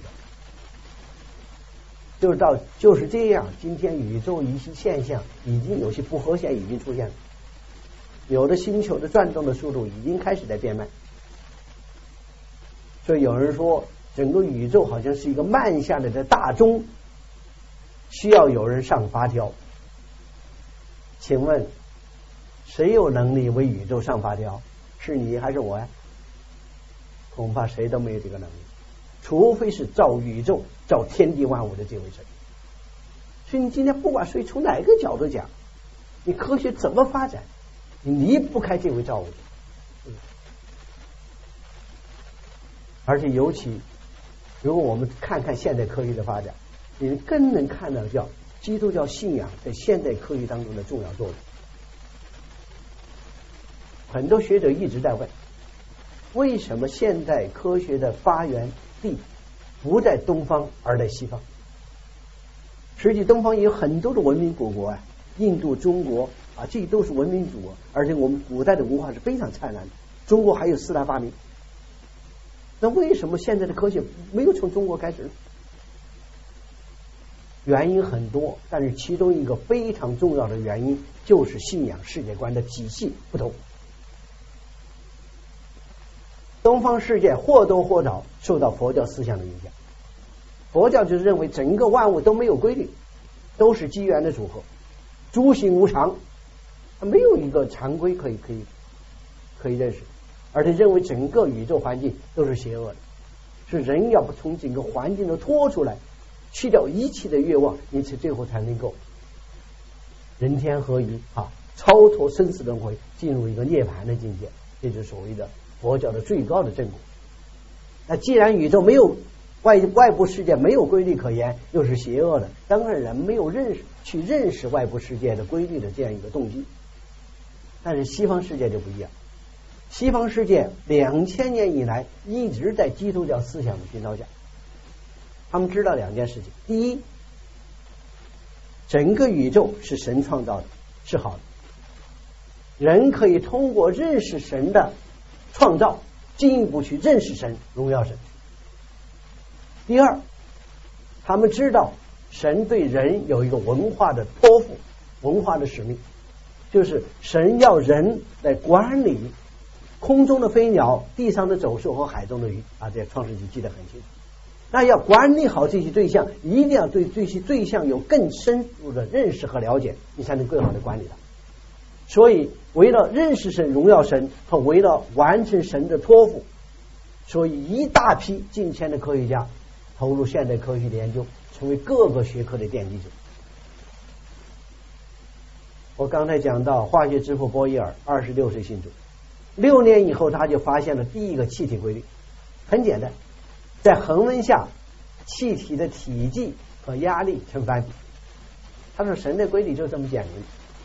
就是到就是这样，今天宇宙一些现象已经有些不和谐已经出现了，有的星球的转动的速度已经开始在变慢。所以有人说，整个宇宙好像是一个慢下来的大钟，需要有人上发条。请问谁有能力为宇宙上发条？是你还是我呀？恐怕谁都没有这个能力，除非是造宇宙造天地万物的这位神。所以你今天不管谁从哪个角度讲，你科学怎么发展，你离不开这位造物者。而且尤其如果我们看看现代科学的发展，你更能看到叫基督教信仰在现代科学当中的重要作用。很多学者一直在问，为什么现代科学的发源地不在东方而在西方？实际东方也有很多的文明古国啊，印度、中国啊，这都是文明古国，而且我们古代的文化是非常灿烂的。中国还有四大发明，那为什么现在的科学没有从中国开始呢？原因很多，但是其中一个非常重要的原因就是信仰世界观的体系不同。东方世界或多或少受到佛教思想的影响，佛教就是认为整个万物都没有规律，都是机缘的组合，诸行无常，它没有一个常规可以可以可以认识，而且认为整个宇宙环境都是邪恶的，是人要不从整个环境都脱出来，去掉一切的愿望，因此最后才能够人天合一啊，超脱生死轮回，进入一个涅槃的境界，这就是所谓的佛教的最高的正果。那既然宇宙没有外外部世界没有规律可言，又是邪恶的，当然人没有认识去认识外部世界的规律的这样一个动机。但是西方世界就不一样，西方世界两千年以来一直在基督教思想的熏陶下，他们知道两件事情：第一，整个宇宙是神创造的，是好的，人可以通过认识神的创造进一步去认识神，荣耀神。第二，他们知道神对人有一个文化的托付，文化的使命，就是神要人来管理空中的飞鸟、地上的走兽和海中的鱼啊，这创世纪记得很清楚。那要管理好这些对象，一定要对这些对象有更深入的认识和了解，你才能更好的管理它。所以为了认识神、荣耀神和为了完成神的托付，所以一大批近千的科学家投入现代科学的研究，成为各个学科的奠基者。我刚才讲到化学之父波伊尔二十六岁信主，六年以后他就发现了第一个气体规律，很简单，在恒温下气体的体积和压力成反比。他说神的规律就这么简单。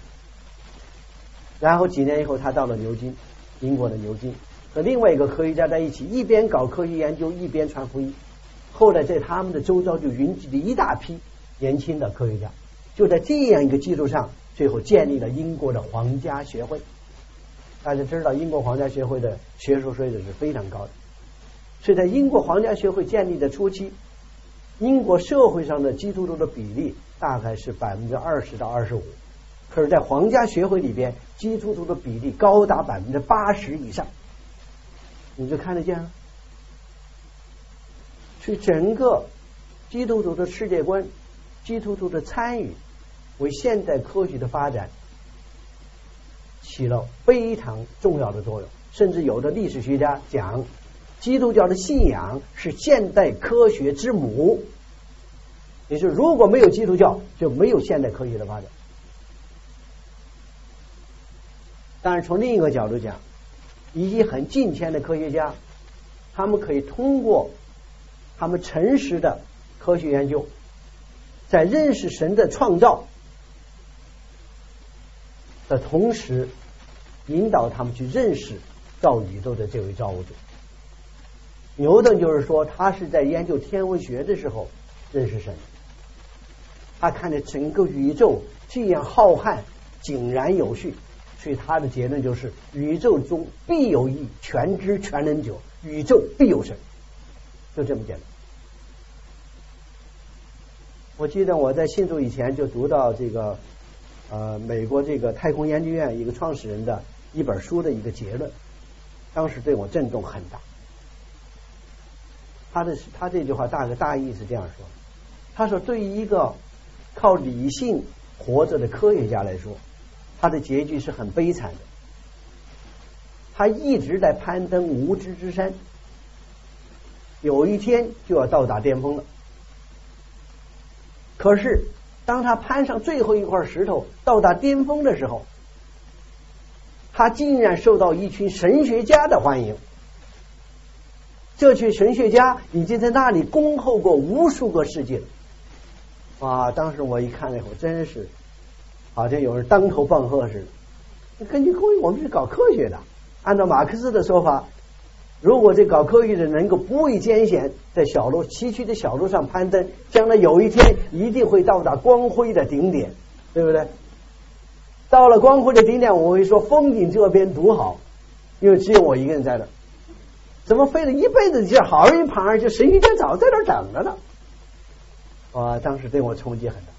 然后几年以后他到了牛津，英国的牛津，和另外一个科学家在一起，一边搞科学研究一边传福音。后来在他们的周遭就云集了一大批年轻的科学家，就在这样一个基础上，最后建立了英国的皇家学会。大家知道英国皇家学会的学术水准是非常高的，所以在英国皇家学会建立的初期，英国社会上的基督徒的比例大概是百分之二十到二十五，可是在皇家学会里边，基督徒的比例高达百分之八十以上，你就看得见了。所以整个基督徒的世界观、基督徒的参与，为现代科学的发展起了非常重要的作用。甚至有的历史学家讲，基督教的信仰是现代科学之母，也就是如果没有基督教，就没有现代科学的发展。但是从另一个角度讲，一些很近前的科学家，他们可以通过他们诚实的科学研究，在认识神的创造的同时，引导他们去认识造宇宙的这位造物主。牛顿就是说，他是在研究天文学的时候认识神，他看着整个宇宙这样浩瀚， 井然有序。所以他的结论就是：宇宙中必有一全知全能者，宇宙必有神，就这么简单。我记得我在信主以前就读到这个呃美国这个太空研究院一个创始人的一本书的一个结论，当时对我震动很大。他的他这句话大概大意是这样说：他说，对于一个靠理性活着的科学家来说，他的结局是很悲惨的。他一直在攀登无知之山，有一天就要到达巅峰了。可是当他攀上最后一块石头到达巅峰的时候，他竟然受到一群神学家的欢迎。这群神学家已经在那里恭候过无数个世纪了。哇！当时我一看了以后，真是好像有人当头棒喝似的。根据我们是搞科学的，按照马克思的说法，如果这搞科学的能够不畏艰险，在小路崎岖的小路上攀登，将来有一天一定会到达光辉的顶点，对不对？到了光辉的顶点，我会说风景这边独好，因为只有我一个人在那。怎么费了一辈子劲，好人一旁儿就神学家早在那儿等着呢？哇！当时对我冲击很大。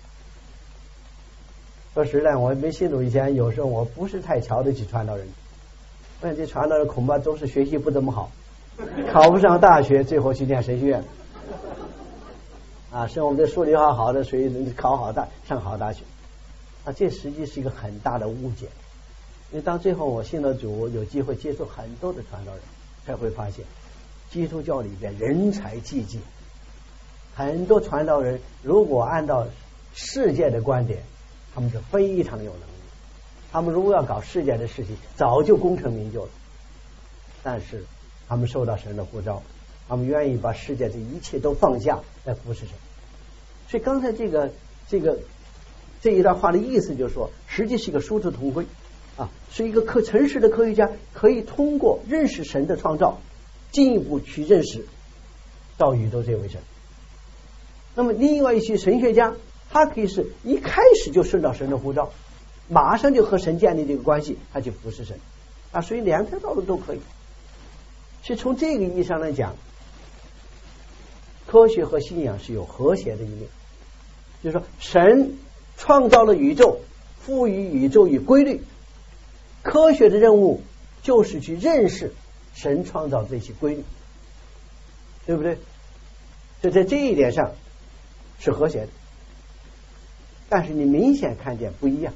说实在，我没信主以前，有时候我不是太瞧得起传道人。我想这传道人恐怕都是学习不怎么好，考不上大学，最后去念神学院。啊，是我们这数理化好的，所以能考好大，上好大学。啊，这实际是一个很大的误解。因为当最后我信了主，有机会接触很多的传道人，才会发现基督教里边人才济济。很多传道人如果按照世界的观点，他们是非常有能力，他们如果要搞世界的事情，早就功成名就了。但是他们受到神的呼召，他们愿意把世界这一切都放下来服侍神。所以刚才这个这个这一段话的意思就是说，实际是一个殊途同归啊，是一个科诚实的科学家可以通过认识神的创造，进一步去认识到宇宙这位神。那么另外一些神学家，他可以是一开始就顺到神的呼召，马上就和神建立这个关系，他去服侍神啊，所以两条道路都可以。所以从这个意义上来讲，科学和信仰是有和谐的一面，就是说神创造了宇宙，赋予宇宙以规律，科学的任务就是去认识神创造这些规律，对不对？就在这一点上是和谐的，但是你明显看见不一样。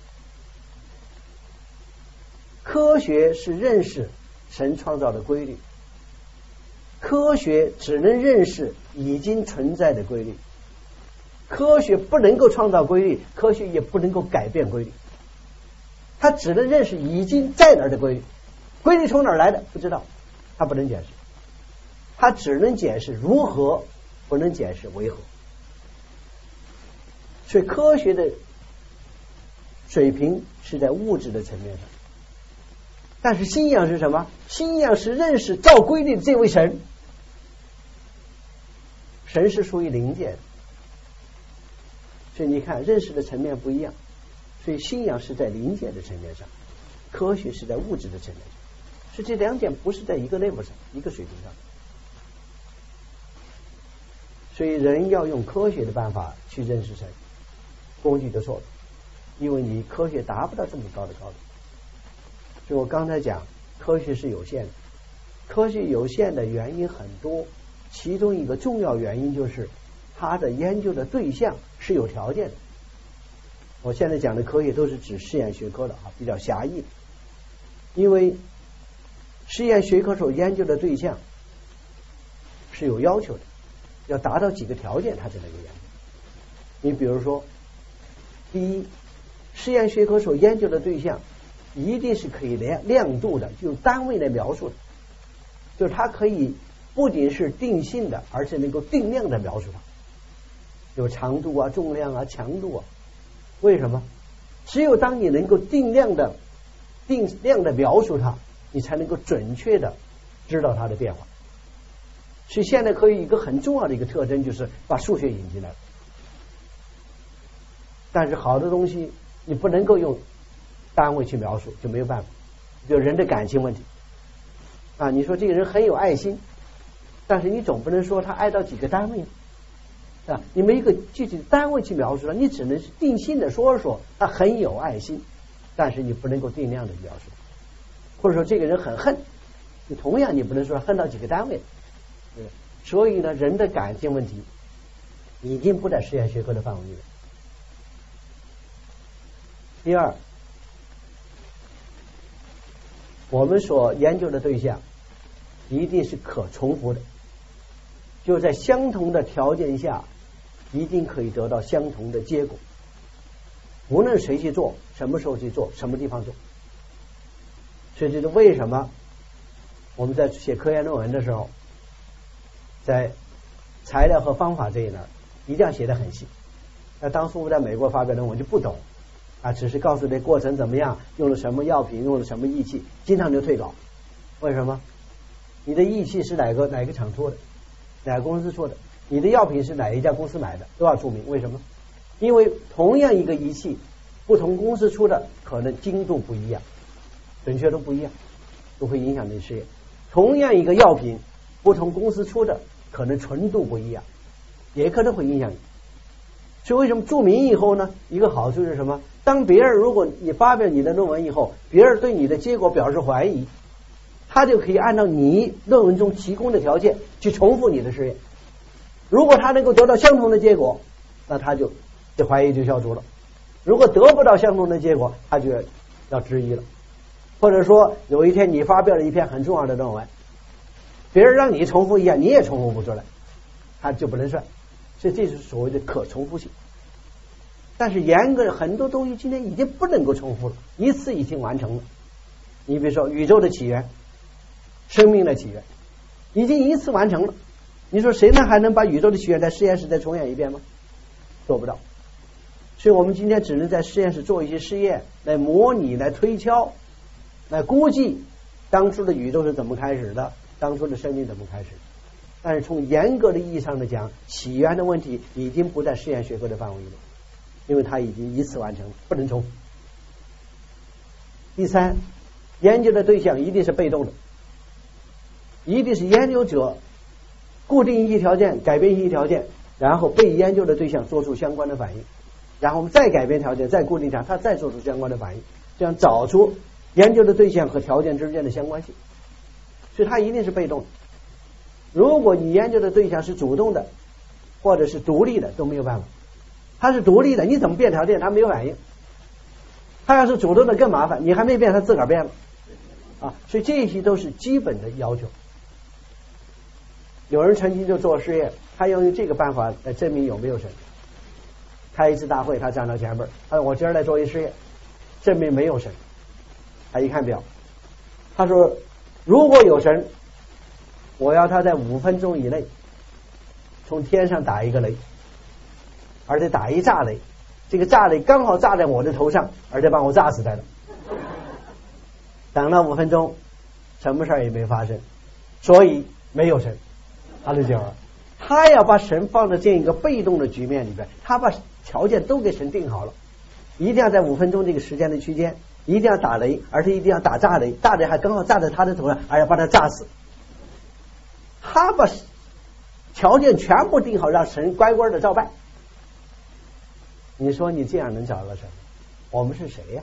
科学是认识神创造的规律，科学只能认识已经存在的规律，科学不能够创造规律，科学也不能够改变规律，它只能认识已经在那儿的规律。规律从哪儿来的不知道，它不能解释，它只能解释如何，不能解释为何。所以科学的水平是在物质的层面上，但是信仰是什么？信仰是认识照规律的这位神，神是属于灵界的，所以你看认识的层面不一样。所以信仰是在灵界的层面上，科学是在物质的层面上，所以这两点不是在一个 level 上，一个水平上。所以人要用科学的办法去认识神，工具就错了，因为你科学达不到这么高的高度。所以我刚才讲科学是有限的，科学有限的原因很多，其中一个重要原因就是它的研究的对象是有条件的。我现在讲的科学都是指实验学科的啊，比较狭义的，因为实验学科所研究的对象是有要求的，要达到几个条件它才能够研究。你比如说，第一，实验学科所研究的对象一定是可以量亮度的，就用单位来描述的，就是它可以不仅是定性的，而且能够定量的描述它，有长度啊、重量啊、强度啊。为什么？只有当你能够定量的定量的描述它，你才能够准确的知道它的变化。所以现在可以一个很重要的一个特征就是把数学引进来了，但是好的东西你不能够用单位去描述，就没有办法。就人的感情问题啊，你说这个人很有爱心，但是你总不能说他爱到几个单位啊，你没一个具体的单位去描述了，你只能是定性的说说他很有爱心，但是你不能够定量的描述。或者说这个人很恨，你同样你不能说恨到几个单位。所以呢，人的感情问题已经不在实验学科的范围内。第二，我们所研究的对象一定是可重复的，就在相同的条件下一定可以得到相同的结果，无论谁去做，什么时候去做，什么地方做。所以这是为什么我们在写科研论文的时候，在材料和方法这一栏一定要写得很细。那当初我在美国发表论文就不懂啊，只是告诉这过程怎么样，用了什么药品，用了什么仪器，经常就退稿。为什么？你的仪器是哪个哪个厂出的，哪个公司出的？你的药品是哪一家公司买的，都要注明。为什么？因为同样一个仪器，不同公司出的可能精度不一样，准确度不一样，都会影响你的实验。同样一个药品，不同公司出的可能纯度不一样，也可能会影响你。所以为什么注明以后呢？一个好处是什么？当别人如果你发表你的论文以后，别人对你的结果表示怀疑，他就可以按照你论文中提供的条件去重复你的实验。如果他能够得到相同的结果，那他就这怀疑就消除了。如果得不到相同的结果，他就要质疑了。或者说有一天你发表了一篇很重要的论文，别人让你重复一下，你也重复不出来，他就不能算。所以这是所谓的可重复性。但是严格很多东西今天已经不能够重复了，一次已经完成了。你比如说宇宙的起源，生命的起源，已经一次完成了。你说谁呢还能把宇宙的起源在实验室再重演一遍吗？做不到。所以我们今天只能在实验室做一些试验，来模拟，来推敲，来估计当初的宇宙是怎么开始的，当初的生命怎么开始。但是从严格的意义上的讲，起源的问题已经不在实验学科的范围内，因为它已经一次完成，不能重复。第三，研究的对象一定是被动的，一定是研究者固定一些条件，改变一些条件，然后被研究的对象做出相关的反应，然后我们再改变条件，再固定条件，他再做出相关的反应，这样找出研究的对象和条件之间的相关性。所以它一定是被动的。如果你研究的对象是主动的或者是独立的，都没有办法。它是独立的，你怎么变条件它没有反应。它要是主动的更麻烦，你还没变它自个儿变了啊！所以这些都是基本的要求。有人曾经就做实验，他要用这个办法来证明有没有神。开一次大会，他站到前边，他说我今儿来做一实验，证明没有神。他一看表，他说如果有神，我要他在五分钟以内从天上打一个雷，而且打一炸雷，这个炸雷刚好炸在我的头上，而且把我炸死在了。等了五分钟，什么事儿也没发生，所以没有神。他就讲了，他要把神放在这样一个被动的局面里边，他把条件都给神定好了，一定要在五分钟这个时间的区间，一定要打雷，而且一定要打炸雷，炸雷还刚好炸在他的头上，而要把他炸死。他把条件全部定好，让神乖乖的照办。你说你这样能找到什么？我们是谁呀？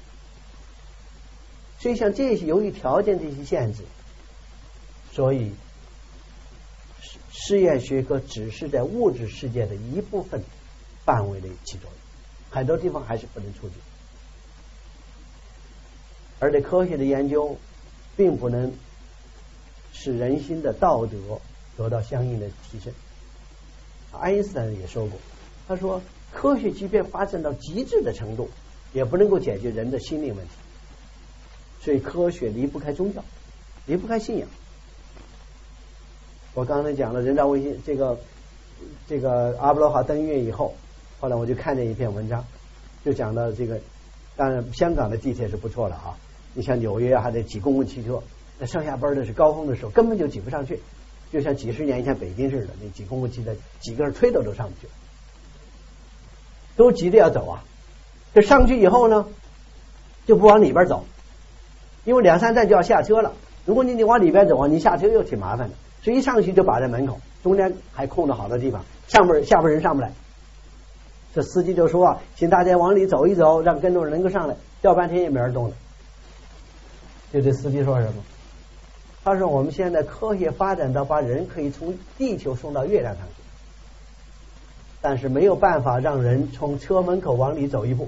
所以像这些由于条件这些限制，所以实验学科只是在物质世界的一部分范围内起作用，很多地方还是不能触及。而且科学的研究并不能使人心的道德得到相应的提升。爱因斯坦也说过，他说科学即便发展到极致的程度，也不能够解决人的心灵问题。所以科学离不开宗教，离不开信仰。我刚才讲了人造卫星，这个这个阿波罗号登月以后，后来我就看见一篇文章，就讲到这个，当然香港的地铁是不错了啊，你像纽约还得挤公共汽车，那上下班的是高峰的时候根本就挤不上去，就像几十年以前北京似的，那挤公共汽车几个人推都都上不去，都急着要走啊。这上去以后呢， 就不往里边走，因为两三站就要下车了。如果你你往里边走，你下车又挺麻烦的，所以一上去就把在门口，中间还空着好多地方，上边下边人上不来。这司机就说啊，请大家往里走一走，让更多人能够上来。叫半天也没人动的。就这司机说什么？他说我们现在科学发展到把人可以从地球送到月亮上去，但是没有办法让人从车门口往里走一步。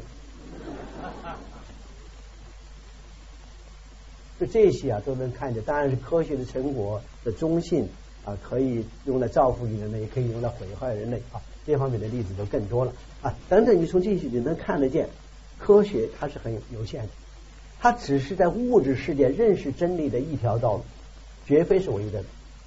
就这些啊都能看见，当然是科学的成果的中性啊，可以用来造福于人类，也可以用来毁坏人类啊，这方面的例子就更多了啊。等等，你从这些你能看得见，科学它是很有限的，它只是在物质世界认识真理的一条道路，绝非是唯一的。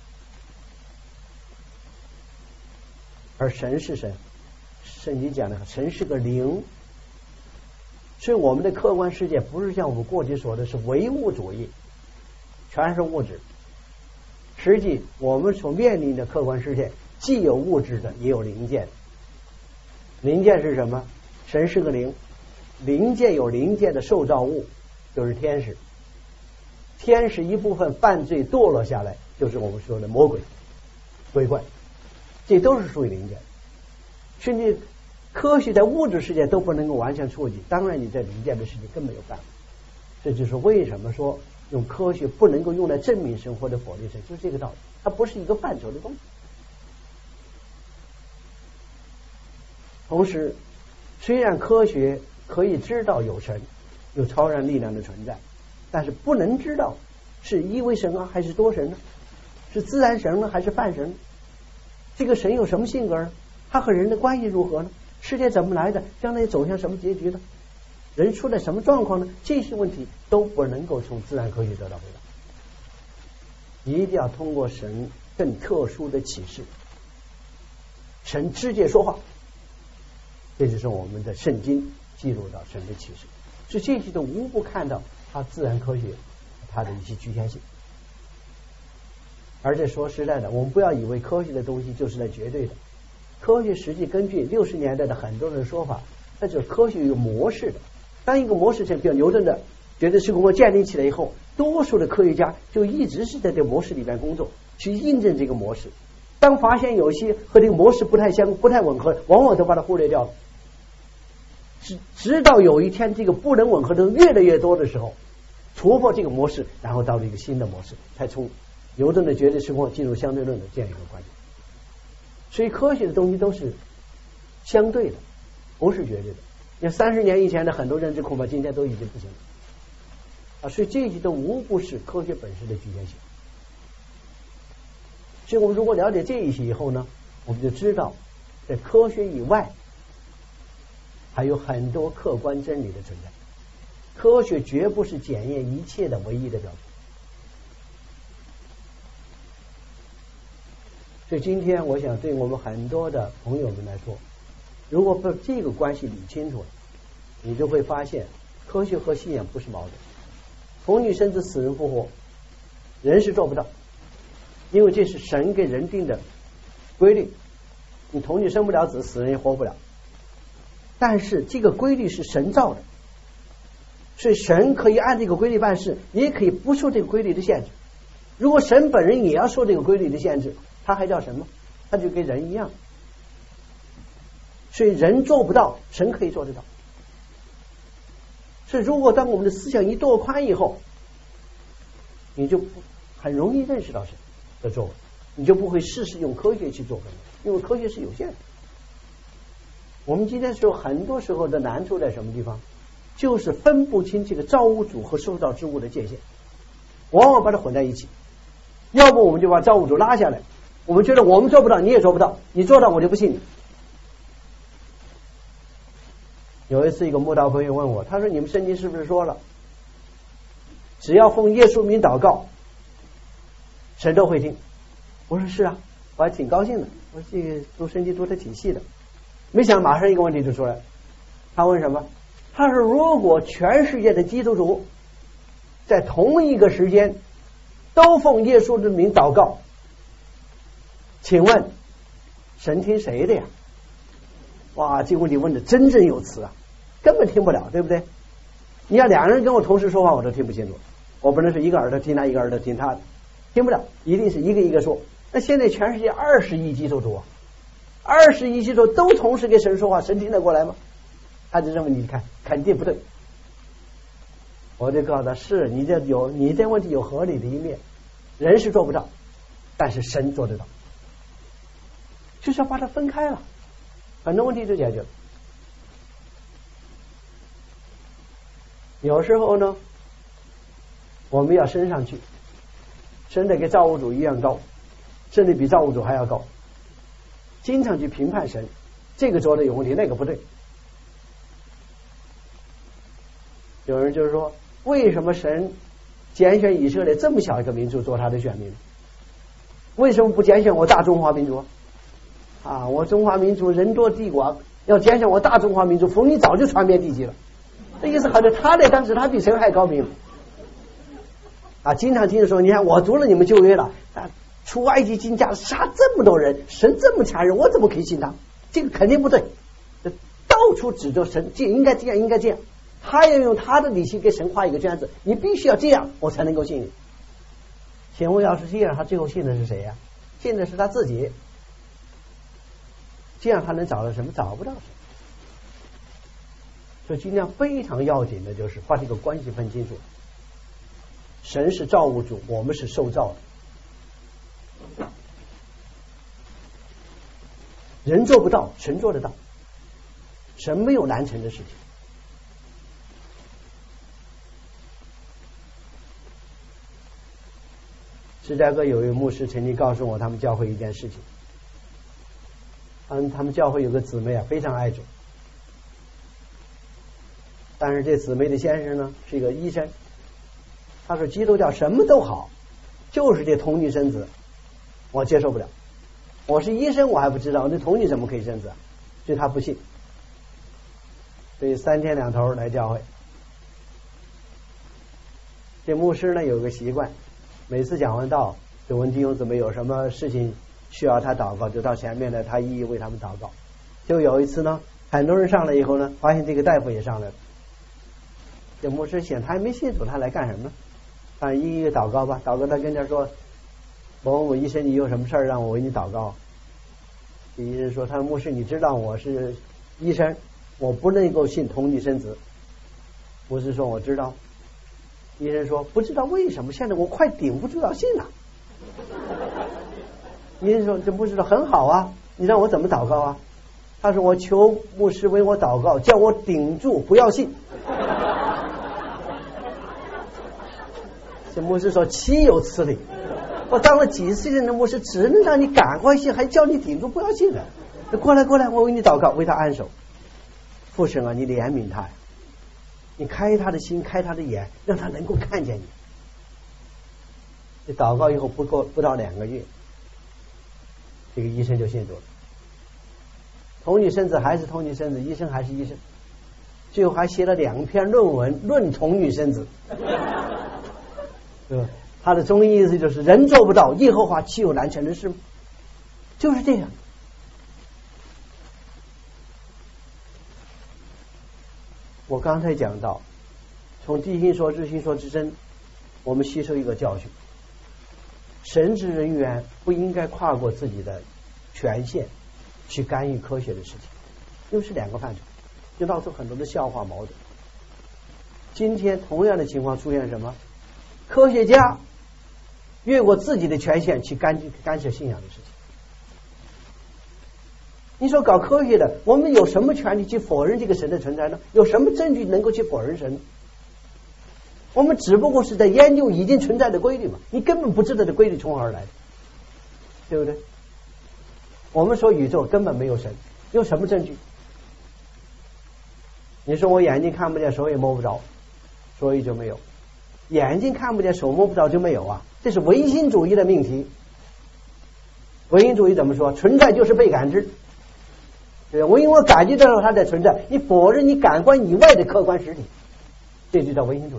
而神是神，圣经讲的神是个灵，所以我们的客观世界不是像我们过去说的是唯物主义，全是物质。实际我们所面临的客观世界既有物质的，也有灵界的。灵界是什么？神是个灵，灵界有灵界的受造物，就是天使。天使一部分犯罪堕落下来，就是我们说的魔鬼、鬼怪，这都是属于灵界。甚至科学在物质世界都不能够完全触及，当然你在灵界的世界更没有办法。这就是为什么说用科学不能够用来证明神或者否定神，就是这个道理，它不是一个范畴的东西。同时，虽然科学可以知道有神，有超然力量的存在，但是不能知道是一位神啊还是多神呢？是自然神呢还是泛神呢？这个神有什么性格呢？他和人的关系如何呢？世界怎么来的？将来走向什么结局呢？人出了什么状况呢？这些问题都不能够从自然科学得到回答，一定要通过神更特殊的启示，神直接说话，这就是我们的圣经记录到神的启示。所以这些都无不看到它自然科学它的一些局限性。而且说实在的，我们不要以为科学的东西就是在绝对的，科学实际根据六十年代的很多人的说法，那就是科学有模式的。当一个模式像比如牛顿的绝对时空建立起来以后，多数的科学家就一直是在这个模式里边工作，去印证这个模式。当发现有些和这个模式不太相不太吻合，往往都把它忽略掉了。直直到有一天这个不能吻合的越来越多的时候，突破这个模式，然后到了一个新的模式，才从牛顿的绝对时空进入相对论的这样一个观点。所以科学的东西都是相对的，不是绝对的。你看三十年以前的很多认知恐怕今天都已经不行了啊！所以这些都无不是科学本身的局限性。所以我们如果了解这一些以后呢，我们就知道在科学以外还有很多客观真理的存在，科学绝不是检验一切的唯一的标准。所以今天我想对我们很多的朋友们来说，如果把这个关系理清楚了，你就会发现科学和信仰不是矛盾。童女生子，死人复活，人是做不到，因为这是神给人定的规律。你童女生不了子，死人也活不了。但是这个规律是神造的，所以神可以按这个规律办事，也可以不受这个规律的限制。如果神本人也要受这个规律的限制，他还叫什么？他就跟人一样。所以人做不到，神可以做得到。所以如果当我们的思想一拓宽以后，你就很容易认识到神的作为，你就不会事事用科学去做分，因为科学是有限的。我们今天说很多时候的难处在什么地方？就是分不清这个造物主和受造之物的界限，往往把它混在一起。要不我们就把造物主拉下来，我们觉得我们做不到，你也做不到，你做到我就不信你。有一次一个慕道朋友问我，他说你们圣经是不是说了只要奉耶稣名祷告神都会听？我说是啊，我还挺高兴的，我说这个读圣经读得挺细的。没想到马上一个问题就出来，他问什么？他说如果全世界的基督徒在同一个时间都奉耶稣的名祷告，请问神听谁的呀？哇，这个问题问的真正有词啊，根本听不了，对不对？ 你要两个人跟我同时说话，我都听不清楚。我不能是一个耳朵听他，一个耳朵听他的，听不了，一定是一个一个说。那现在全世界二十亿基督徒啊，二十亿基督徒都同时跟神说话，神听得过来吗？他就认为你看肯定不对。我就告诉他，是你这有你这问题有合理的一面，人是做不到，但是神做得到，就是要把它分开了，很多问题就解决了。有时候呢，我们要升上去，升得跟造物主一样高，甚至比造物主还要高，经常去评判神，这个做的有问题，那个不对。有人就是说，为什么神拣选以色列这么小一个民族做他的选民？为什么不拣选我大中华民族啊？我中华民族人多地广，要拣选我大中华民族，福音早就传遍地极了。这意思好像他在当时他比神还高明啊！经常听说，你看我读了你们旧约了，啊，出埃及进家杀这么多人，神这么残忍，我怎么可以信他？这个肯定不对，到处指着神，这应该这样，应该这样。他要用他的理性给神画一个圈子，你必须要这样，我才能够信你。请问，要是这样，他最后信的是谁呀、啊？信的是他自己。这样他能找到什么？找不到什么。所以今天非常要紧的就是把这个关系分清楚。神是造物主，我们是受造的。人做不到，神做得到。神没有难成的事情。芝加哥有一位牧师曾经告诉我，他们教会一件事情。嗯，他们教会有个姊妹啊，非常爱主。但是这姊妹的先生呢是一个医生，他说基督教什么都好，就是这童女生子我接受不了。我是医生我还不知道，那童女怎么可以生子啊？所以他不信，所以三天两头来教会。这牧师呢有个习惯，每次讲完道，就问弟兄姊妹有什么事情需要他祷告，就到前面来，他一一为他们祷告。就有一次呢，很多人上来以后呢，发现这个大夫也上来了。这牧师想他还没信主，他来干什么？他一一祷告吧，祷告他跟他说：“某某医生，你有什么事儿让我为你祷告？”这医生说：“他说牧师，你知道我是医生，我不能够信童女生子。”牧师说：“我知道。”医生说：“不知道为什么，现在我快顶不住要信了。”医生说：“这牧师说很好啊，你让我怎么祷告啊？”他说：“我求牧师为我祷告，叫我顶住不要信。”这牧师说：“岂有此理！我当了几十年的牧师，只能让你赶快信，还叫你顶住不要信了。过来过来，我为你祷告，为他安守。父神啊，你怜悯他呀，你开他的心，开他的眼，让他能够看见你。”这祷告以后不够不到两个月，这个医生就信主了。童女生子还是童女生子，医生还是医生，最后还写了两篇论文论童女生子。对吧？他的中医意思就是人做不到，耶和华岂有难成的事吗？就是这样。我刚才讲到，从地心说、日心说之争，我们吸收一个教训：神职人员不应该跨过自己的权限去干预科学的事情，因为是两个范畴，就闹出很多的笑话矛盾。今天同样的情况出现什么？科学家越过自己的权限去干干涉信仰的事情。你说搞科学的，我们有什么权利去否认这个神的存在呢？有什么证据能够去否认神？我们只不过是在研究已经存在的规律嘛，你根本不知道这规律从何而来的，对不对？我们说宇宙根本没有神，有什么证据？你说我眼睛看不见，手也摸不着，所以就没有。眼睛看不见，手摸不着就没有啊，这是唯心主义的命题。唯心主义怎么说？存在就是被感知，对吧？我因为我感觉到它的存在，你否认你感官以外的客观实体，这就叫唯心主义。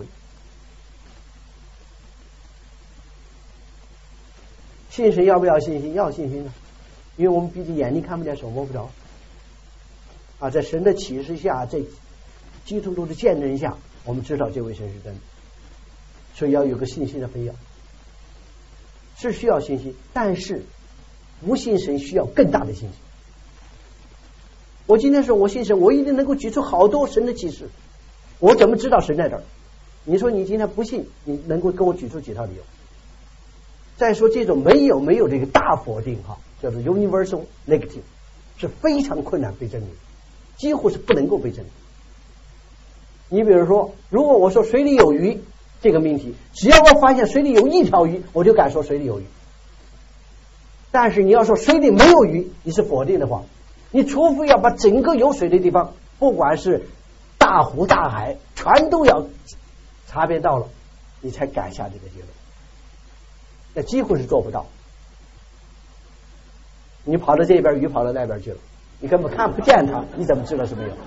信神要不要信心？要信心啊，因为我们毕竟眼睛看不见，手摸不着啊，在神的启示下，在基督徒的见证下， 我们知道这位神是真的，所以要有个信心的培养，是需要信心，但是不信神需要更大的信心。我今天说我信神，我一定能够举出好多神的启示，我怎么知道神在这儿？你说你今天不信，你能够给我举出几套理由？再说这种没有没有这个大否定哈，叫做 universal negative， 是非常困难被证明，几乎是不能够被证明。你比如说，如果我说水里有鱼这个命题，只要我发现水里有一条鱼，我就敢说水里有鱼。但是你要说水里没有鱼，你是否定的话，你除非要把整个有水的地方，不管是大湖大海，全都要查遍到了，你才敢下这个结论。那几乎是做不到。你跑到这边，鱼跑到那边去了，你根本看不见它，你怎么知道是没有？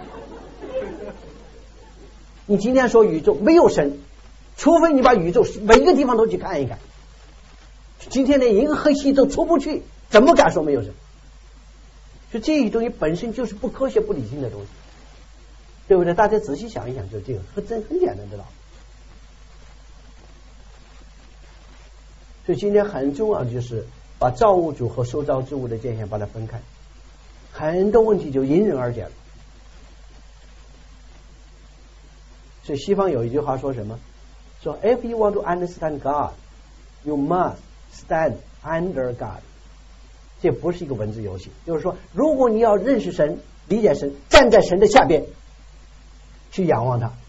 你今天说宇宙没有神，除非你把宇宙每个地方都去看一看。今天连银河系都出不去，怎么敢说没有神？就这一东西本身就是不科学、不理性的东西，对不对？大家仔细想一想，就这个很很简单的道理。所以今天很重要的就是把造物主和受造之物的界限把它分开，很多问题就迎刃而解了。所以西方有一句话说什么？说 If you want to understand God, you must stand under God。 这不是一个文字游戏，就是说，如果你要认识神、理解神，站在神的下边去仰望他。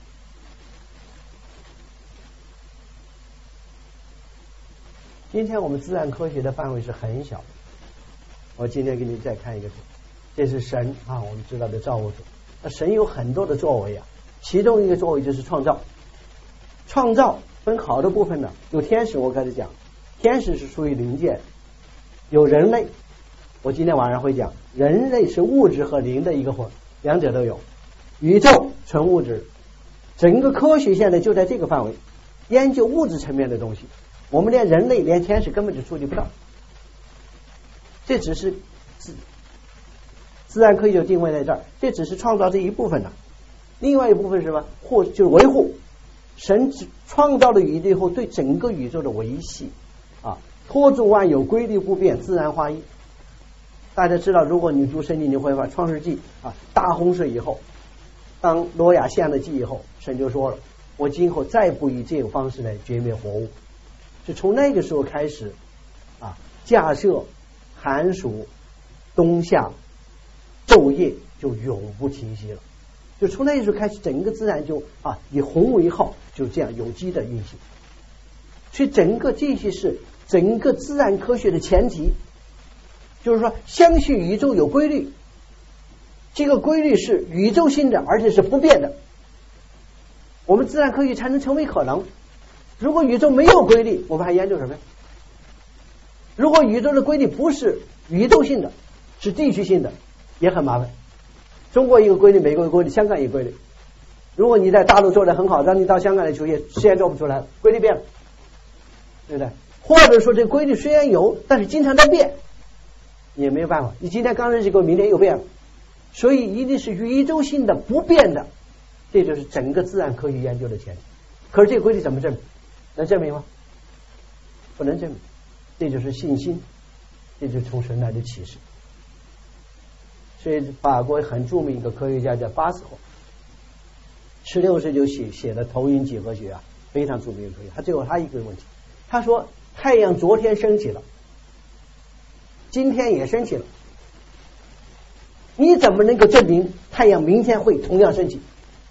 今天我们自然科学的范围是很小的。我今天给你再看一个图，这是神啊，我们知道的造物主。那神有很多的作为啊，其中一个作为就是创造。创造分好的部分呢，有天使，我开始讲，天使是属于灵界，有人类。我今天晚上会讲，人类是物质和灵的一个混，两者都有。宇宙纯物质，整个科学现在就在这个范围，研究物质层面的东西。我们连人类连天使根本就触及不到，这只是自自然科学就定位在这儿，这只是创造这一部分的。另外一部分是什么？或就是维护神创造了宇宙以后对整个宇宙的维系啊，托住万有，规律不变，自然化一。大家知道，如果你读圣经，你会发创世纪啊，大洪水以后，当挪亚献了祭以后，神就说了，我今后再不以这种方式来绝灭活物。就从那个时候开始啊，架设寒暑冬夏昼夜就永不停息了。就从那个时候开始，整个自然就啊以洪为号，就这样有机的运行。所以整个这些是整个自然科学的前提，就是说相信宇宙有规律，这个规律是宇宙性的，而且是不变的，我们自然科学才能成为可能。如果宇宙没有规律，我们还研究什么呀？如果宇宙的规律不是宇宙性的，是地区性的，也很麻烦。中国一个规律，美国一个规律，香港一个规律。如果你在大陆做得很好，让你到香港来求学，实验做不出来，规律变了，对不对？或者说这规律虽然有，但是经常在变，你也没有办法。你今天刚认识过，明天又变了，所以一定是宇宙性的不变的，这就是整个自然科学研究的前提。可是这个规律怎么证明？能证明吗？不能证明。这就是信心，这就是从神来的启示。所以法国很著名一个科学家叫巴斯霍，十六世就写写了投影几何学啊，非常著名的科学。他最后他一个问题，他说太阳昨天升起了，今天也升起了，你怎么能够证明太阳明天会同样升起？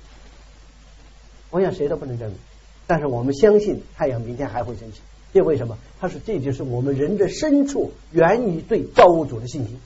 我想谁都不能证明，但是我们相信太阳明天还会升起。这为什么？他说这就是我们人的深处源于对造物主的信心。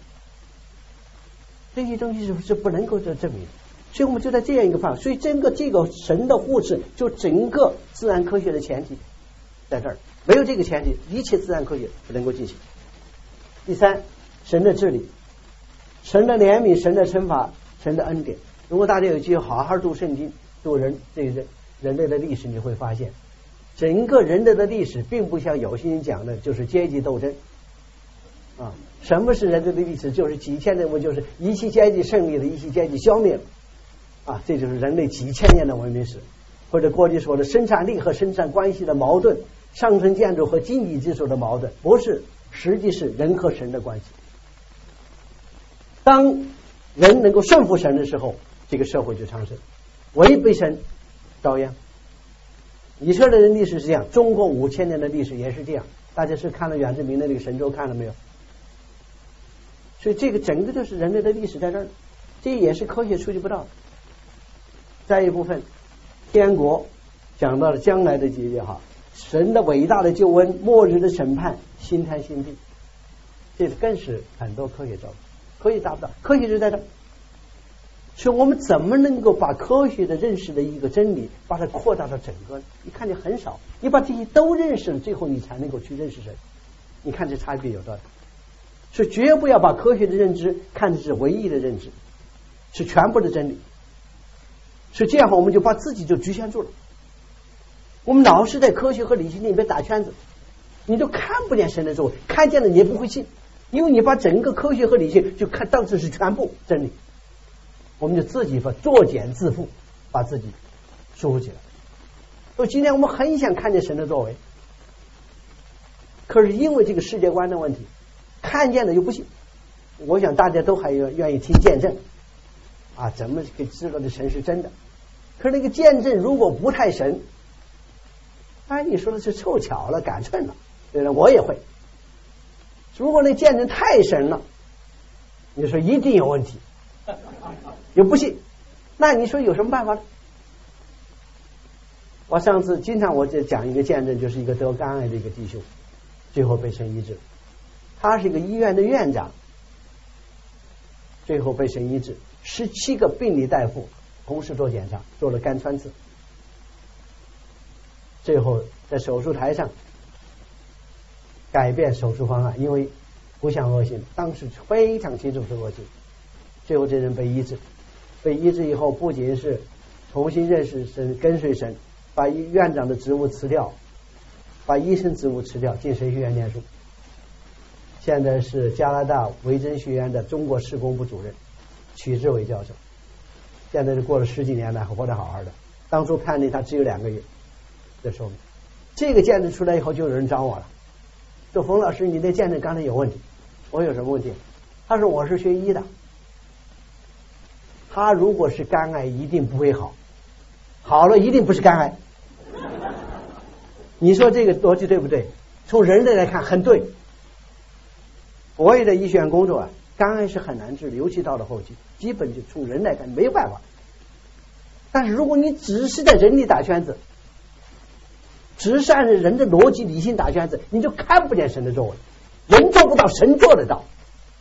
这些东西是是不能够证明的，所以我们就在这样一个范围。所以整个这个神的护持，就整个自然科学的前提在这儿，没有这个前提，一切自然科学不能够进行。第三，神的治理，神的怜悯，神的惩罚，神的恩典。如果大家有机会好好读圣经，读人这个人类的历史，你会发现整个人类的历史并不像有些人讲的就是阶级斗争啊。什么是人类的历史？就是几千年，我就是一系阶级胜利了，一系阶级消灭了。 啊，这就是人类几千年的文明史，或者过去说的生产力和生产关系的矛盾，上层建筑和经济基础的矛盾，不是，实际是人和神的关系。当人能够顺服神的时候，这个社会就昌盛；违背神，遭殃。以色列人历史是这样，中国五千年的历史也是这样。大家是看了阮志明的那个《神州》看了没有？所以这个整个就是人类的历史在这儿，这也是科学触及不到的。再一部分，天国讲到了将来的结局哈，神的伟大的救恩，末日的审判，新天新地，这更是很多科学找不到，科学达不到，科学就在这儿。所以我们怎么能够把科学的认识的一个真理，把它扩大到整个？你看见很少，你把这些都认识了，最后你才能够去认识神。你看这差别有多大？所以绝不要把科学的认知看的是唯一的认知，是全部的真理。所以这样的话，我们就把自己就局限住了。我们老是在科学和理性里面打圈子，你都看不见神的作为，看见了你也不会信，因为你把整个科学和理性就看当成是全部真理。我们就自己把作茧自缚，把自己束缚起来。所以今天我们很想看见神的作为，可是因为这个世界观的问题，看见了又不信。我想大家都还愿意听见证啊，怎么可以知道这神是真的？可是那个见证如果不太神，哎，你说的是凑巧了，赶寸了，对了，我也会。如果那见证太神了，你说一定有问题。又不信，那你说有什么办法呢？我上次经常我就讲一个见证，就是一个得肝癌的一个弟兄，最后被神医治。他是一个医院的院长，最后被神医治。十七个病理大夫同时做检查，做了肝穿刺，最后在手术台上改变手术方案，因为不像恶性，当时非常清楚是恶性。最后这人被医治，被医治以后，不仅是重新认识神，跟随神，把院长的职务辞掉，把医生职务辞掉，进神学院念书。现在是加拿大维珍学院的中国施工部主任，曲志伟教授。现在是过了十几年了，活得好好的。当初判定他只有两个月的寿命。这个见证出来以后，就有人找我了，说冯老师，你的见证刚才有问题。我有什么问题？他说我是学医的。他如果是肝癌，一定不会好，好了一定不是肝癌。你说这个逻辑对不对？从人类来看很对。我也在医学院工作啊，肝癌是很难治的，尤其到了后期，基本就从人来看没有办法。但是如果你只是在人里打圈子，只是按照人的逻辑理性打圈子，你就看不见神的作为，人做不到，神做得到。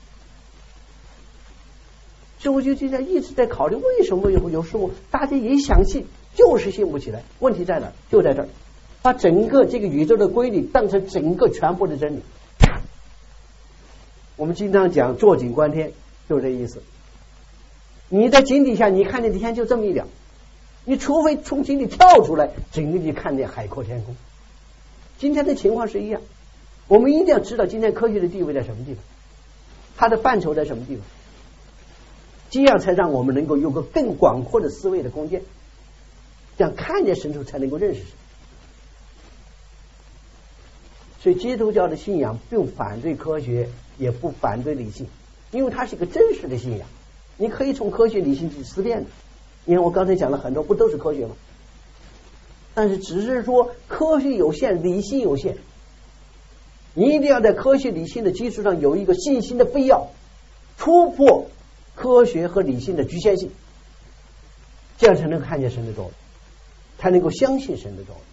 所以我就现在一直在考虑，为什么有有时候大家也想信，就是信不起来。问题在哪？就在这儿，把整个这个宇宙的规律当成整个全部的真理。我们经常讲坐井观天，就是这意思。你在井底下，你看见天就这么一点，你除非从井里跳出来，整个你看见海阔天空。今天的情况是一样，我们一定要知道今天科学的地位在什么地方，它的范畴在什么地方。这样才让我们能够有个更广阔的思维的空间，这样看见神处才能够认识神。所以基督教的信仰并不反对科学，也不反对理性，因为它是一个真实的信仰，你可以从科学理性去思辨的。你看我刚才讲了很多，不都是科学吗？但是只是说科学有限，理性有限，你一定要在科学理性的基础上有一个信心的必要，突破科学和理性的局限性，这样才能看见神的作为，才能够相信神的作为。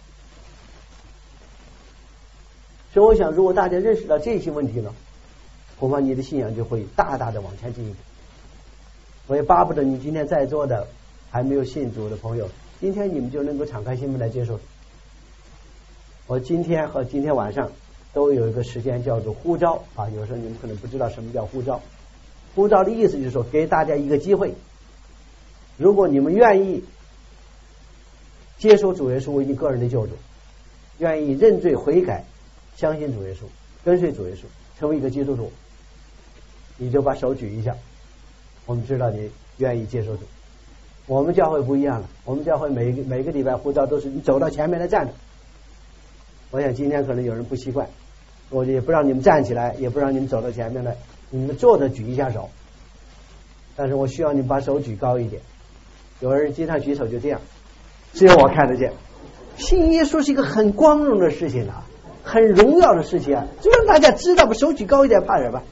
所以我想，如果大家认识到这些问题呢，恐怕你的信仰就会大大的往前进一步。我也巴不得你今天在座的还没有信主的朋友，今天你们就能够敞开心门来接受。我今天和今天晚上都有一个时间叫做呼召啊，有时候你们可能不知道什么叫呼召。呼召的意思就是说，给大家一个机会，如果你们愿意接受主耶稣为你个人的救主，愿意认罪悔改，相信主耶稣，跟随主耶稣，成为一个基督徒，你就把手举一下，我们知道你愿意接受主。 我们教会不一样了，我们教会每个每个礼拜呼召都是你走到前面来站着。我想今天可能有人不习惯，我也不让你们站起来，也不让你们走到前面来，你们坐着举一下手。但是我需要你们把手举高一点。有人经常举手就这样，只有我看得见。信耶稣是一个很光荣的事情啊，很荣耀的事情啊，就让大家知道，把手举高一点，怕什么？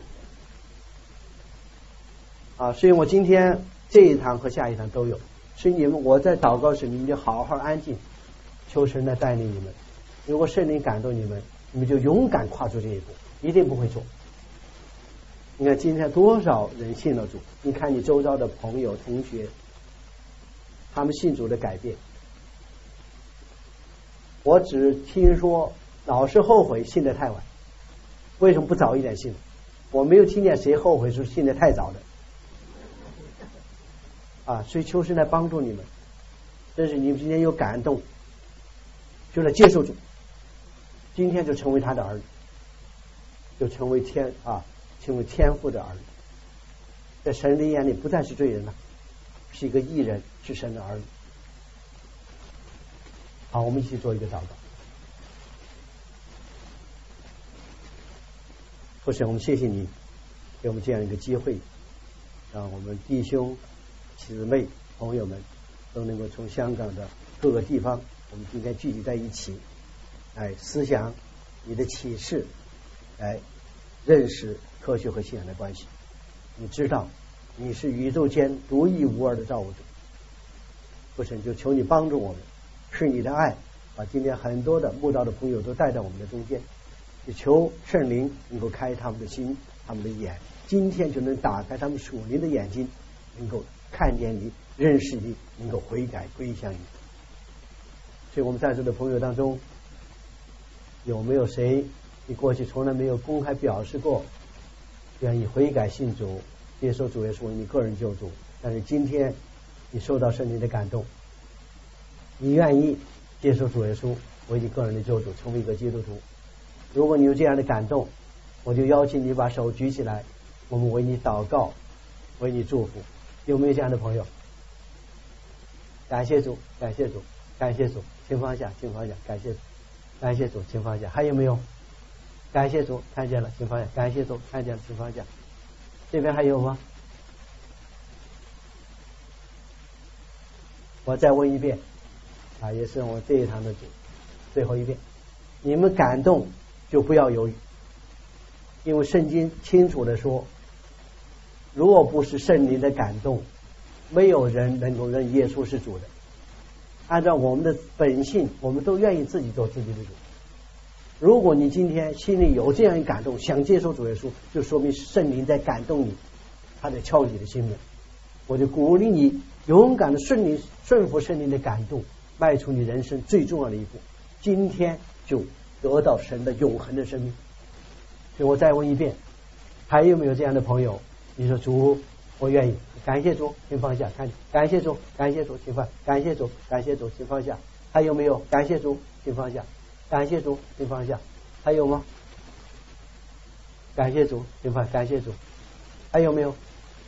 啊，所以我今天这一堂和下一堂都有，所以你们我在祷告时，你们就好好安静，求神来带领你们。如果圣灵感动你们，你们就勇敢跨出这一步，一定不会错。你看今天多少人信了主，你看你周遭的朋友同学，他们信主的改变。我只听说老是后悔信得太晚，为什么不早一点信？我没有听见谁后悔说信得太早的啊！所以求神来帮助你们，真是你们今天有感动，就来接受主，今天就成为他的儿女，就成为天啊，成为天父的儿女，在神的眼里不再是罪人了，是一个义人，是神的儿女。好，我们一起做一个祷告。父神，我们谢谢你给我们这样一个机会，让我们弟兄姊妹朋友们都能够从香港的各个地方，我们今天聚集在一起，来思想你的启示，来认识科学和信仰的关系。你知道你是宇宙间独一无二的造物主，父神，就求你帮助我们，是你的爱把今天很多的慕道的朋友都带到我们的中间，就求圣灵能够开他们的心，他们的眼，今天就能打开他们属灵的眼睛，能够看见你，认识你，能够悔改归向你。所以我们在座的朋友当中，有没有谁你过去从来没有公开表示过愿意悔改信主，接受主耶稣为你个人救主，但是今天你受到圣灵的感动，你愿意接受主耶稣为你个人的救主，成为一个基督徒？如果你有这样的感动，我就邀请你把手举起来，我们为你祷告，为你祝福。有没有这样的朋友？感谢主，感谢主，感谢主，请放下，请放下，感谢主，感谢主，请放下。还有没有？感谢主，看见了，请放下。感谢主，看见了，请放下。这边还有吗？我再问一遍啊，也是我这一堂的最后一遍，你们感动就不要犹豫，因为圣经清楚的说，如果不是圣灵的感动，没有人能够认耶稣是主的。按照我们的本性，我们都愿意自己做自己的主。如果你今天心里有这样一感动，想接受主耶稣，就说明圣灵在感动你，他在敲你的心门。我就鼓励你勇敢的顺灵顺服圣灵的感动，迈出你人生最重要的一步，今天就得到神的永恒的生命。所以我再问一遍，还有没有这样的朋友？你说主，我愿意，感谢主，请放下，看，感谢主，感谢主，请放，感谢主，感谢主，请放下。还有没有？感谢主，请放下，感谢主，请放下。还有吗？感谢主，请放，感谢主。还有没有？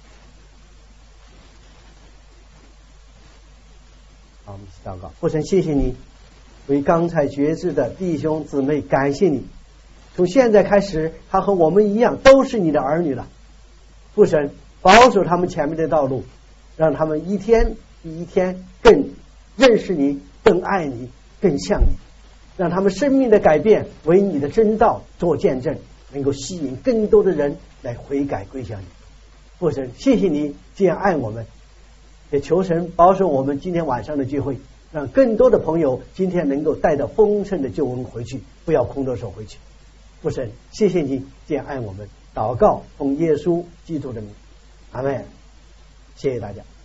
好，我们一起祷告。父神，谢谢你为刚才决志的弟兄姊妹，感谢你，从现在开始他和我们一样都是你的儿女了。父神，保守他们前面的道路，让他们一天比一天更认识你，更爱你，更像你，让他们生命的改变为你的真道做见证，能够吸引更多的人来悔改归向你。父神，谢谢你这样爱我们，也求神保守我们今天晚上的聚会，让更多的朋友今天能够带着丰盛的救恩回去，不要空着手回去。父神，谢谢你这样爱我们，祷告奉耶稣基督的名，阿们。谢谢大家。